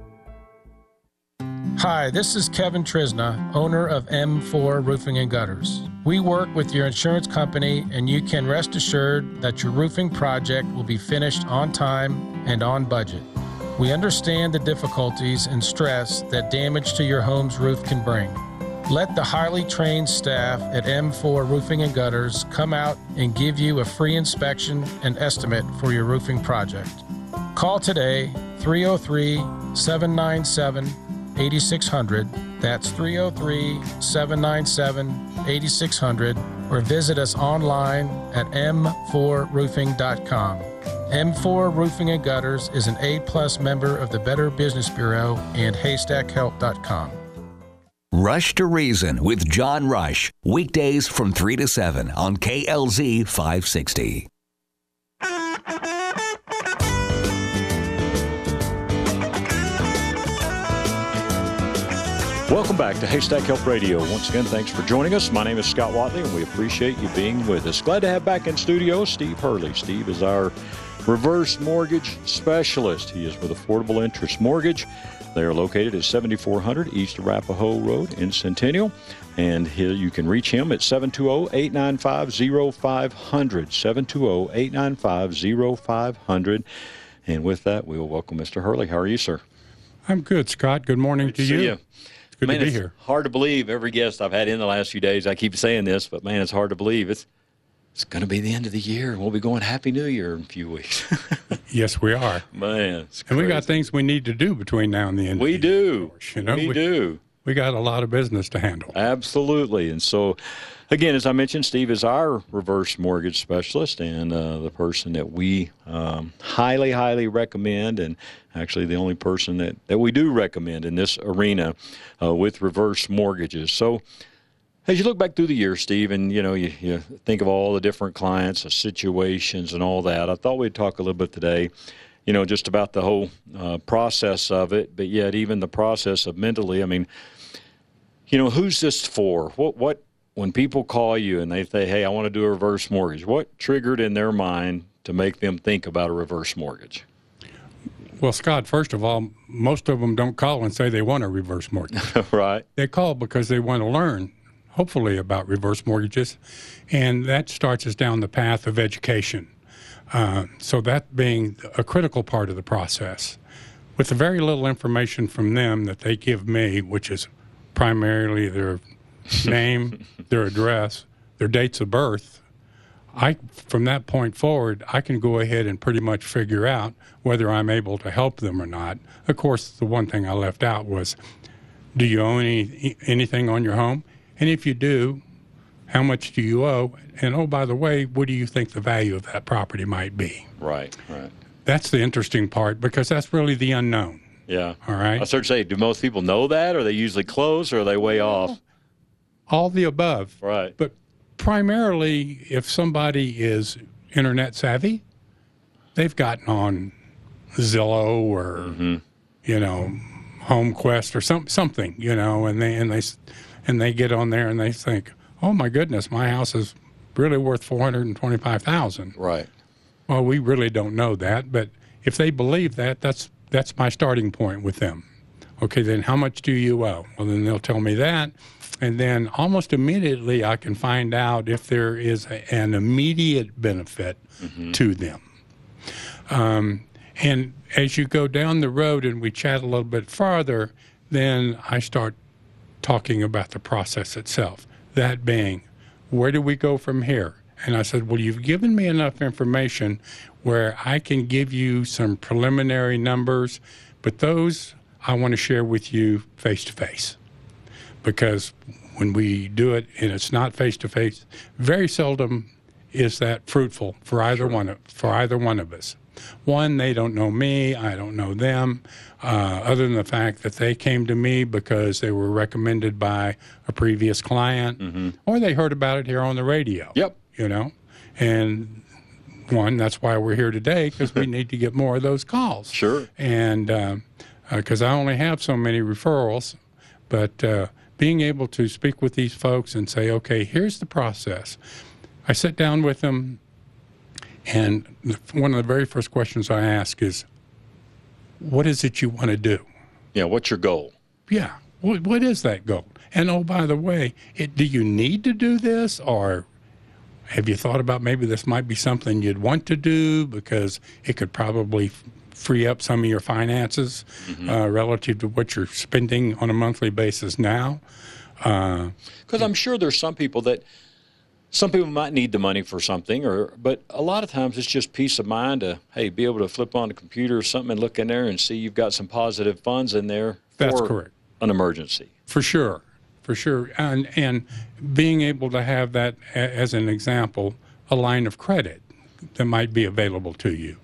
Hi, this is Kevin Trisna, owner of M four Roofing and Gutters. We work with your insurance company, and you can rest assured that your roofing project will be finished on time and on budget. We understand the difficulties and stress that damage to your home's roof can bring. Let the highly trained staff at M four Roofing and Gutters come out and give you a free inspection and estimate for your roofing project. Call today, three oh three, seven nine seven, eight six hundred. That's three oh three, seven nine seven, eight six hundred, or visit us online at m four roofing dot com. M four Roofing and Gutters is an A-plus member of the Better Business Bureau and haystack help dot com. Rush to Reason with John Rush. Weekdays from three to seven on K L Z five sixty. Welcome back to Haystack Help Radio. Once again, thanks for joining us. My name is Scott Watley, and we appreciate you being with us. Glad to have back in studio Steve Hurley. Steve is our reverse mortgage specialist. He is with Affordable Interest Mortgage. They are located at seventy-four hundred East Arapahoe Road in Centennial. And here you can reach him at seven two zero, eight nine five, zero five zero zero, seven two zero, eight nine five, zero five zero zero. And with that, we will welcome Mister Hurley. How are you, sir? I'm good, Scott. Good morning Good to to you. see you. It's good man, to be it's here. Hard to believe. Every guest I've had in the last few days, I keep saying this, but man, it's hard to believe. It's it's going to be the end of the year, and we'll be going Happy New Year in a few weeks. Yes, we are. Man, it's and we crazy. got things we need to do between now and the end. We of the do. Year, you know, we, we do. We got a lot of business to handle. Absolutely. And so, again, as I mentioned, Steve is our reverse mortgage specialist and uh, the person that we um, highly, highly recommend, and actually the only person that, that we do recommend in this arena uh, with reverse mortgages. So, as you look back through the year, Steve, and, you know, you, you think of all the different clients, the situations and all that, I thought we'd talk a little bit today, you know, just about the whole uh, process of it, but yet even the process of mentally, I mean, you know, who's this for? What, what, when people call you and they say, hey, I want to do a reverse mortgage, what triggered in their mind to make them think about a reverse mortgage? Well, Scott, first of all, most of them don't call and say they want a reverse mortgage. Right. They call because they want to learn, hopefully, about reverse mortgages, and that starts us down the path of education. Uh, so that being a critical part of the process. With the very little information from them that they give me, which is primarily their name, their address, their dates of birth, I, from that point forward, I can go ahead and pretty much figure out whether I'm able to help them or not. Of course, the one thing I left out was, do you own any, anything on your home? And if you do, how much do you owe? And, oh, by the way, what do you think the value of that property might be? Right, right. That's the interesting part, because that's really the unknown. Yeah. All right. I was starting to say, do most people know that? Or are they usually close, or are they way off? All the above. Right. But primarily, if somebody is internet savvy, they've gotten on Zillow or, mm-hmm. you know, HomeQuest or some, something, you know, and they, and they, and they get on there and they think, oh, my goodness, my house is really worth four hundred twenty-five thousand dollars. Right. Well, we really don't know that, but if they believe that, that's that's my starting point with them. Okay, then how much do you owe? Well, then they'll tell me that, and then almost immediately I can find out if there is a, an immediate benefit mm-hmm. to them. Um, and as you go down the road and we chat a little bit farther, then I start talking about the process itself. That being, where do we go from here? And I said, well, you've given me enough information where I can give you some preliminary numbers, but those I want to share with you face-to-face. Because when we do it and it's not face-to-face, very seldom is that fruitful for either Sure. one of, for either one of us. One, they don't know me, I don't know them, uh, other than the fact that they came to me because they were recommended by a previous client, mm-hmm. or they heard about it here on the radio. Yep. You know, and one, that's why we're here today, because we need to get more of those calls. Sure. And because uh, uh, I only have so many referrals, but uh, being able to speak with these folks and say, okay, here's the process. I sit down with them, and one of the very first questions I ask is, what is it you want to do? Yeah, what's your goal? Yeah, what, what is that goal? And, oh, by the way, it, do you need to do this, or have you thought about maybe this might be something you'd want to do because it could probably f- free up some of your finances mm-hmm. uh, relative to what you're spending on a monthly basis now? Because uh, I'm sure there's some people that, some people might need the money for something, or but a lot of times it's just peace of mind to, hey, be able to flip on the computer or something and look in there and see you've got some positive funds in there for That's correct. An emergency. For sure. For sure. And and being able to have that, a, as an example, a line of credit that might be available to you.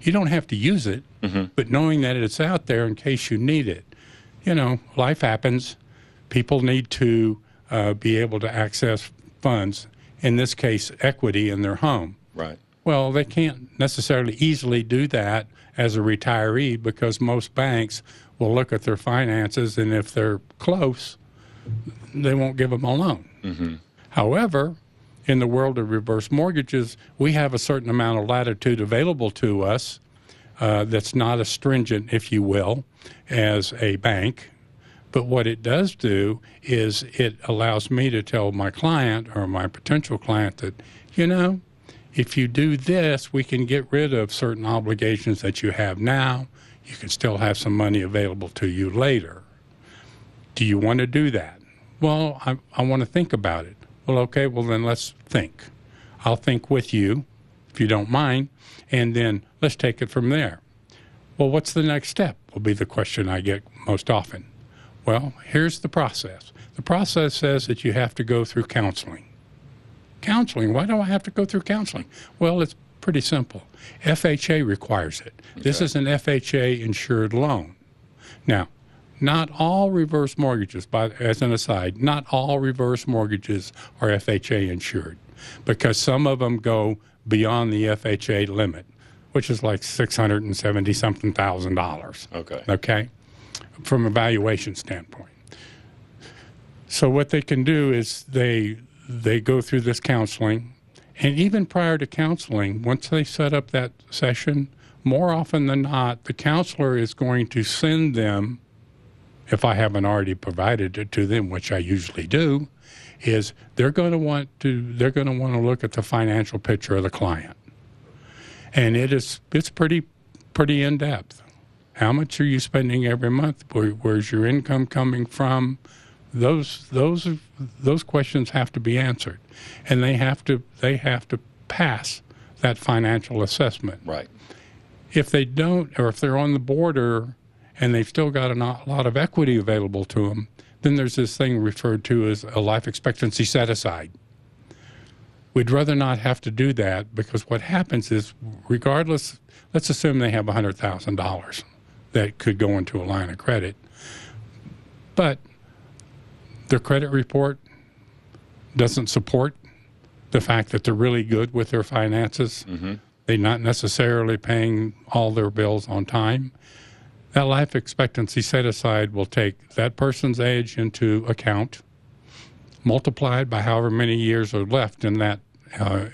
You don't have to use it, Mm-hmm. but knowing that it's out there in case you need it. You know, life happens. People need to uh, be able to access funds, in this case, equity in their home. Right. Well, they can't necessarily easily do that as a retiree because most banks will look at their finances, and if they're close, they won't give them a loan. Mm-hmm. However, in the world of reverse mortgages, we have a certain amount of latitude available to us uh, that's not as stringent, if you will, as a bank. But what it does do is it allows me to tell my client or my potential client that, you know, if you do this, we can get rid of certain obligations that you have now. You can still have some money available to you later. Do you want to do that? Well, I, I want to think about it. Well, okay, well, then let's think. I'll think with you, if you don't mind, and then let's take it from there. Well, what's the next step will be the question I get most often. Well, here's the process. The process says that you have to go through counseling. Counseling? Why do I have to go through counseling? Well, it's pretty simple. F H A requires it. Okay. This is an F H A-insured loan. Now, not all reverse mortgages, by, as an aside, not all reverse mortgages are F H A insured because some of them go beyond the F H A limit, which is like six hundred seventy something thousand dollars. Okay. Okay? From a valuation standpoint. So what they can do is they they go through this counseling, and even prior to counseling, once they set up that session, more often than not, the counselor is going to send them, if I haven't already provided it to them, which I usually do, is they're going to want to they're going to want to look at the financial picture of the client, and it is it's pretty pretty in depth. How much are you spending every month? Where, where's your income coming from? Those those those questions have to be answered, and they have to they have to pass that financial assessment. Right. If they don't, or if they're on the border and they've still got a lot of equity available to them, then there's this thing referred to as a life expectancy set aside. We'd rather not have to do that because what happens is, regardless, let's assume they have one hundred thousand dollars that could go into a line of credit, but their credit report doesn't support the fact that they're really good with their finances. Mm-hmm. They're not necessarily paying all their bills on time. That life expectancy set aside will take that person's age into account, multiplied by however many years are left in that uh,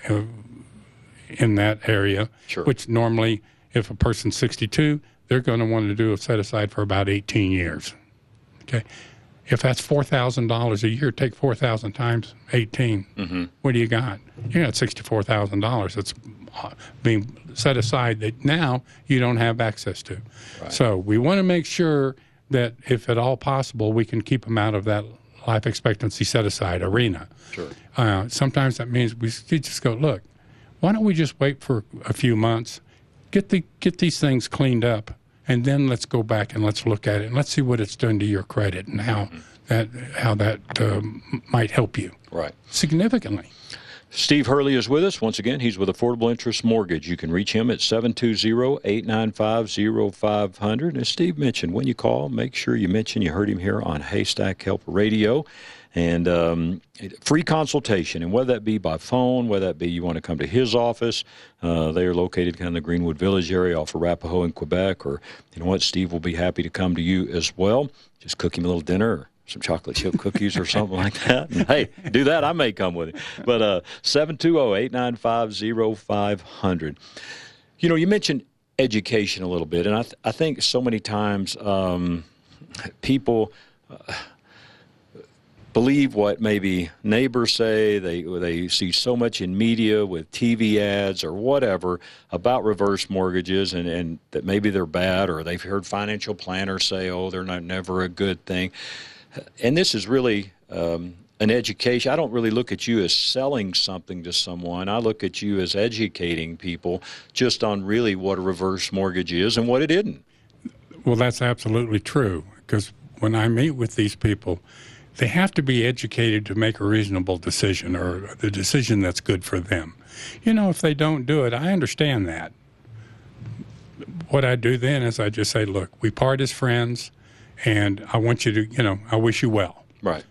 in that area. Sure. Which normally, if a person's sixty-two, they're going to want to do a set aside for about eighteen years. Okay, if that's four thousand dollars a year, take four thousand times eighteen. Mm-hmm. What do you got? You got sixty-four thousand dollars that's being set aside that now you don't have access to. Right. So we want to make sure that, if at all possible, we can keep them out of that life expectancy set aside arena. Sure. Uh, sometimes that means we just go, look, why don't we just wait for a few months, get the get these things cleaned up, and then let's go back and let's look at it and let's see what it's done to your credit and how mm-hmm. that how that um, might help you. Right. Significantly. Steve Hurley is with us. Once again, he's with Affordable Interest Mortgage. You can reach him at seven two zero, eight nine five, zero five zero zero. And as Steve mentioned, when you call, make sure you mention you heard him here on Haystack Help Radio. And um, free consultation, and whether that be by phone, whether that be you want to come to his office, uh, they are located kind of in the Greenwood Village area off of Arapahoe in Quebec, or you know what, Steve will be happy to come to you as well. Just cook him a little dinner, or some chocolate chip cookies or something like that. And, hey, do that, I may come with it. But uh, seven two zero, eight nine five, zero five zero zero. You know, you mentioned education a little bit, and I, th- I think so many times um, people uh, believe what maybe neighbors say. They they see so much in media with T V ads or whatever about reverse mortgages, and, and that maybe they're bad, or they've heard financial planners say, oh, they're not never a good thing. And this is really um, an education. I don't really look at you as selling something to someone. I look at you as educating people just on really what a reverse mortgage is and what it isn't. Well, that's absolutely true, because when I meet with these people, they have to be educated to make a reasonable decision, or the decision that's good for them. You know, if they don't do it, I understand that. what I do then is I just say, look, we part as friends, and I want you to, you know, I wish you well. Right.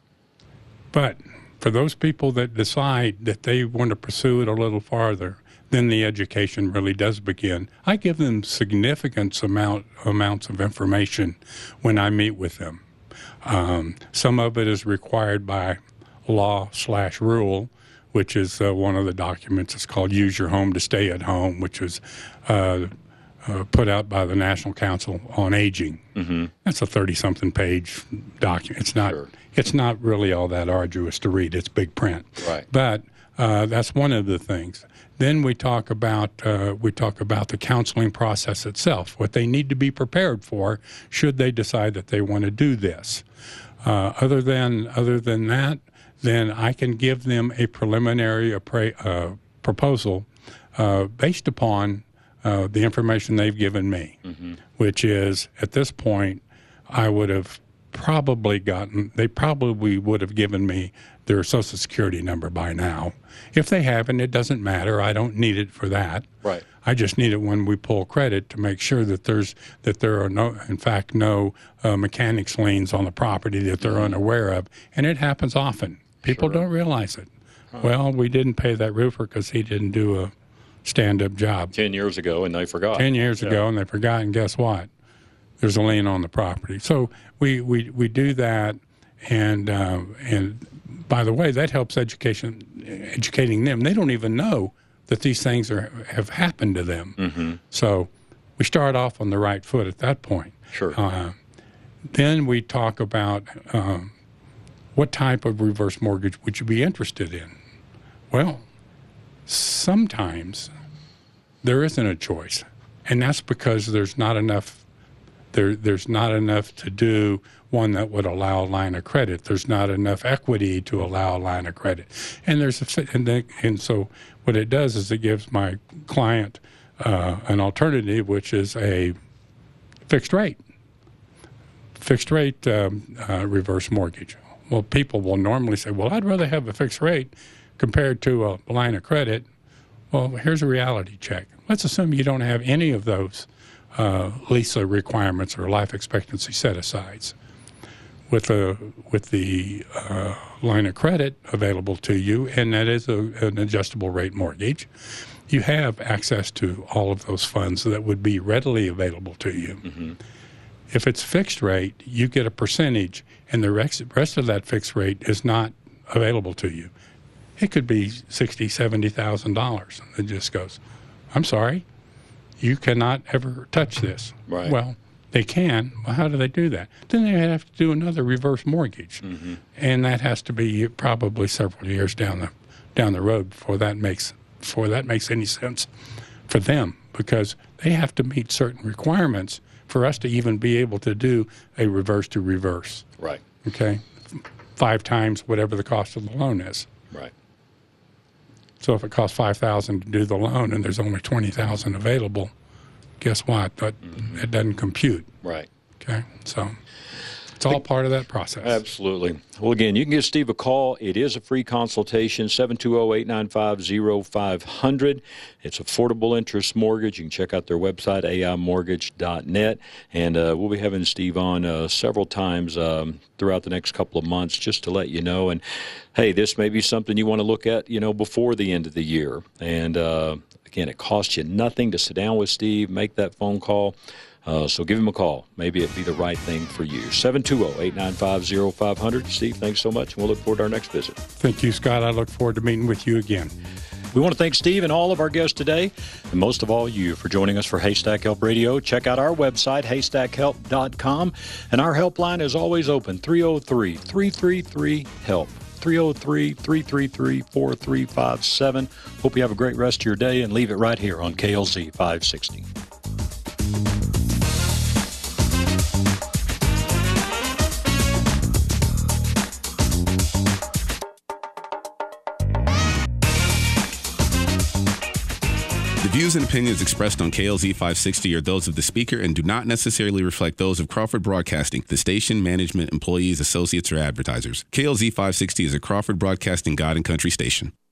But for those people that decide that they want to pursue it a little farther, then the education really does begin. I give them significant amount amounts of information when I meet with them. Um, some of it is required by law slash rule, which is uh, one of the documents. It's called Use Your Home to Stay at Home, which was uh, uh, put out by the National Council on Aging. Mm-hmm. That's a thirty-something page document. It's not. Sure. It's not really all that arduous to read. It's big print. Right. But uh, that's one of the things. Then we talk about uh, we talk about the counseling process itself, what they need to be prepared for should they decide that they want to do this. Uh, other than other than that, then I can give them a preliminary appra- uh, proposal uh, based upon uh, the information they've given me, mm-hmm. which is at this point I would have probably gotten, they probably would have given me their Social Security number by now. If they haven't, it doesn't matter. I don't need it for that. Right. I just need it when we pull credit to make sure that there's that there are no, in fact, no uh, mechanics liens on the property that they're unaware of, and it happens often. People Sure. don't realize it. Huh. Well, we didn't pay that roofer because he didn't do a stand-up job. Ten years ago, and they forgot. Ten years Yeah. ago, and they forgot, and guess what? There's a lien on the property. So we, we, we do that, and uh, and by the way, that helps education, educating them. They don't even know that these things are have happened to them. Mm-hmm. So we start off on the right foot at that point. Sure. Uh, then we talk about um, what type of reverse mortgage would you be interested in? Well, sometimes there isn't a choice, and that's because there's not enough. There, there's not enough to do one that would allow a line of credit. There's not enough equity to allow a line of credit, and there's a, and, then, and so what it does is it gives my client uh, an alternative, which is a fixed rate, fixed rate um, uh, reverse mortgage. Well, people will normally say, "Well, I'd rather have a fixed rate compared to a line of credit." Well, here's a reality check. Let's assume you don't have any of those Uh, LISA requirements or life expectancy set-asides. With the with the uh, line of credit available to you, and that is a, an adjustable rate mortgage, you have access to all of those funds that would be readily available to you. Mm-hmm. If it's fixed rate, you get a percentage, and the rest, rest of that fixed rate is not available to you. It could be sixty thousand dollars, seventy thousand dollars. It just goes, I'm sorry, you cannot ever touch this. Right. Well, they can. Well, how do they do that? Then they have to do another reverse mortgage, mm-hmm. and that has to be probably several years down the down the road before that makes before that makes any sense for them, because they have to meet certain requirements for us to even be able to do a reverse to reverse. Right. Okay, five times whatever the cost of the loan is. Right. So if it costs five thousand to do the loan and there's only twenty thousand available, guess what? That mm-hmm. it doesn't compute. Right. Okay. So it's all part of that process. Absolutely. Well, again, you can give Steve a call. It is a free consultation, seven two zero, eight nine five, zero five zero zero. It's Affordable Interest Mortgage. You can check out their website, A I mortgage dot net. And uh, we'll be having Steve on uh, several times um, throughout the next couple of months just to let you know. And, hey, this may be something you want to look at, you know, before the end of the year. And, uh, again, it costs you nothing to sit down with Steve, make that phone call. Uh, so give him a call. Maybe it'd be the right thing for you. seven two zero, eight nine five, zero five zero zero. Steve, thanks so much, and we'll look forward to our next visit. Thank you, Scott. I look forward to meeting with you again. We want to thank Steve and all of our guests today, and most of all you for joining us for Haystack Help Radio. Check out our website, haystack help dot com, and our helpline is always open, three oh three, three three three, HELP. three oh three, three three three, four three five seven. Hope you have a great rest of your day, and leave it right here on K L Z five sixty. The views and opinions expressed on K L Z five sixty are those of the speaker and do not necessarily reflect those of Crawford Broadcasting, the station, management, employees, associates, or advertisers. K L Z five sixty is a Crawford Broadcasting God and Country station.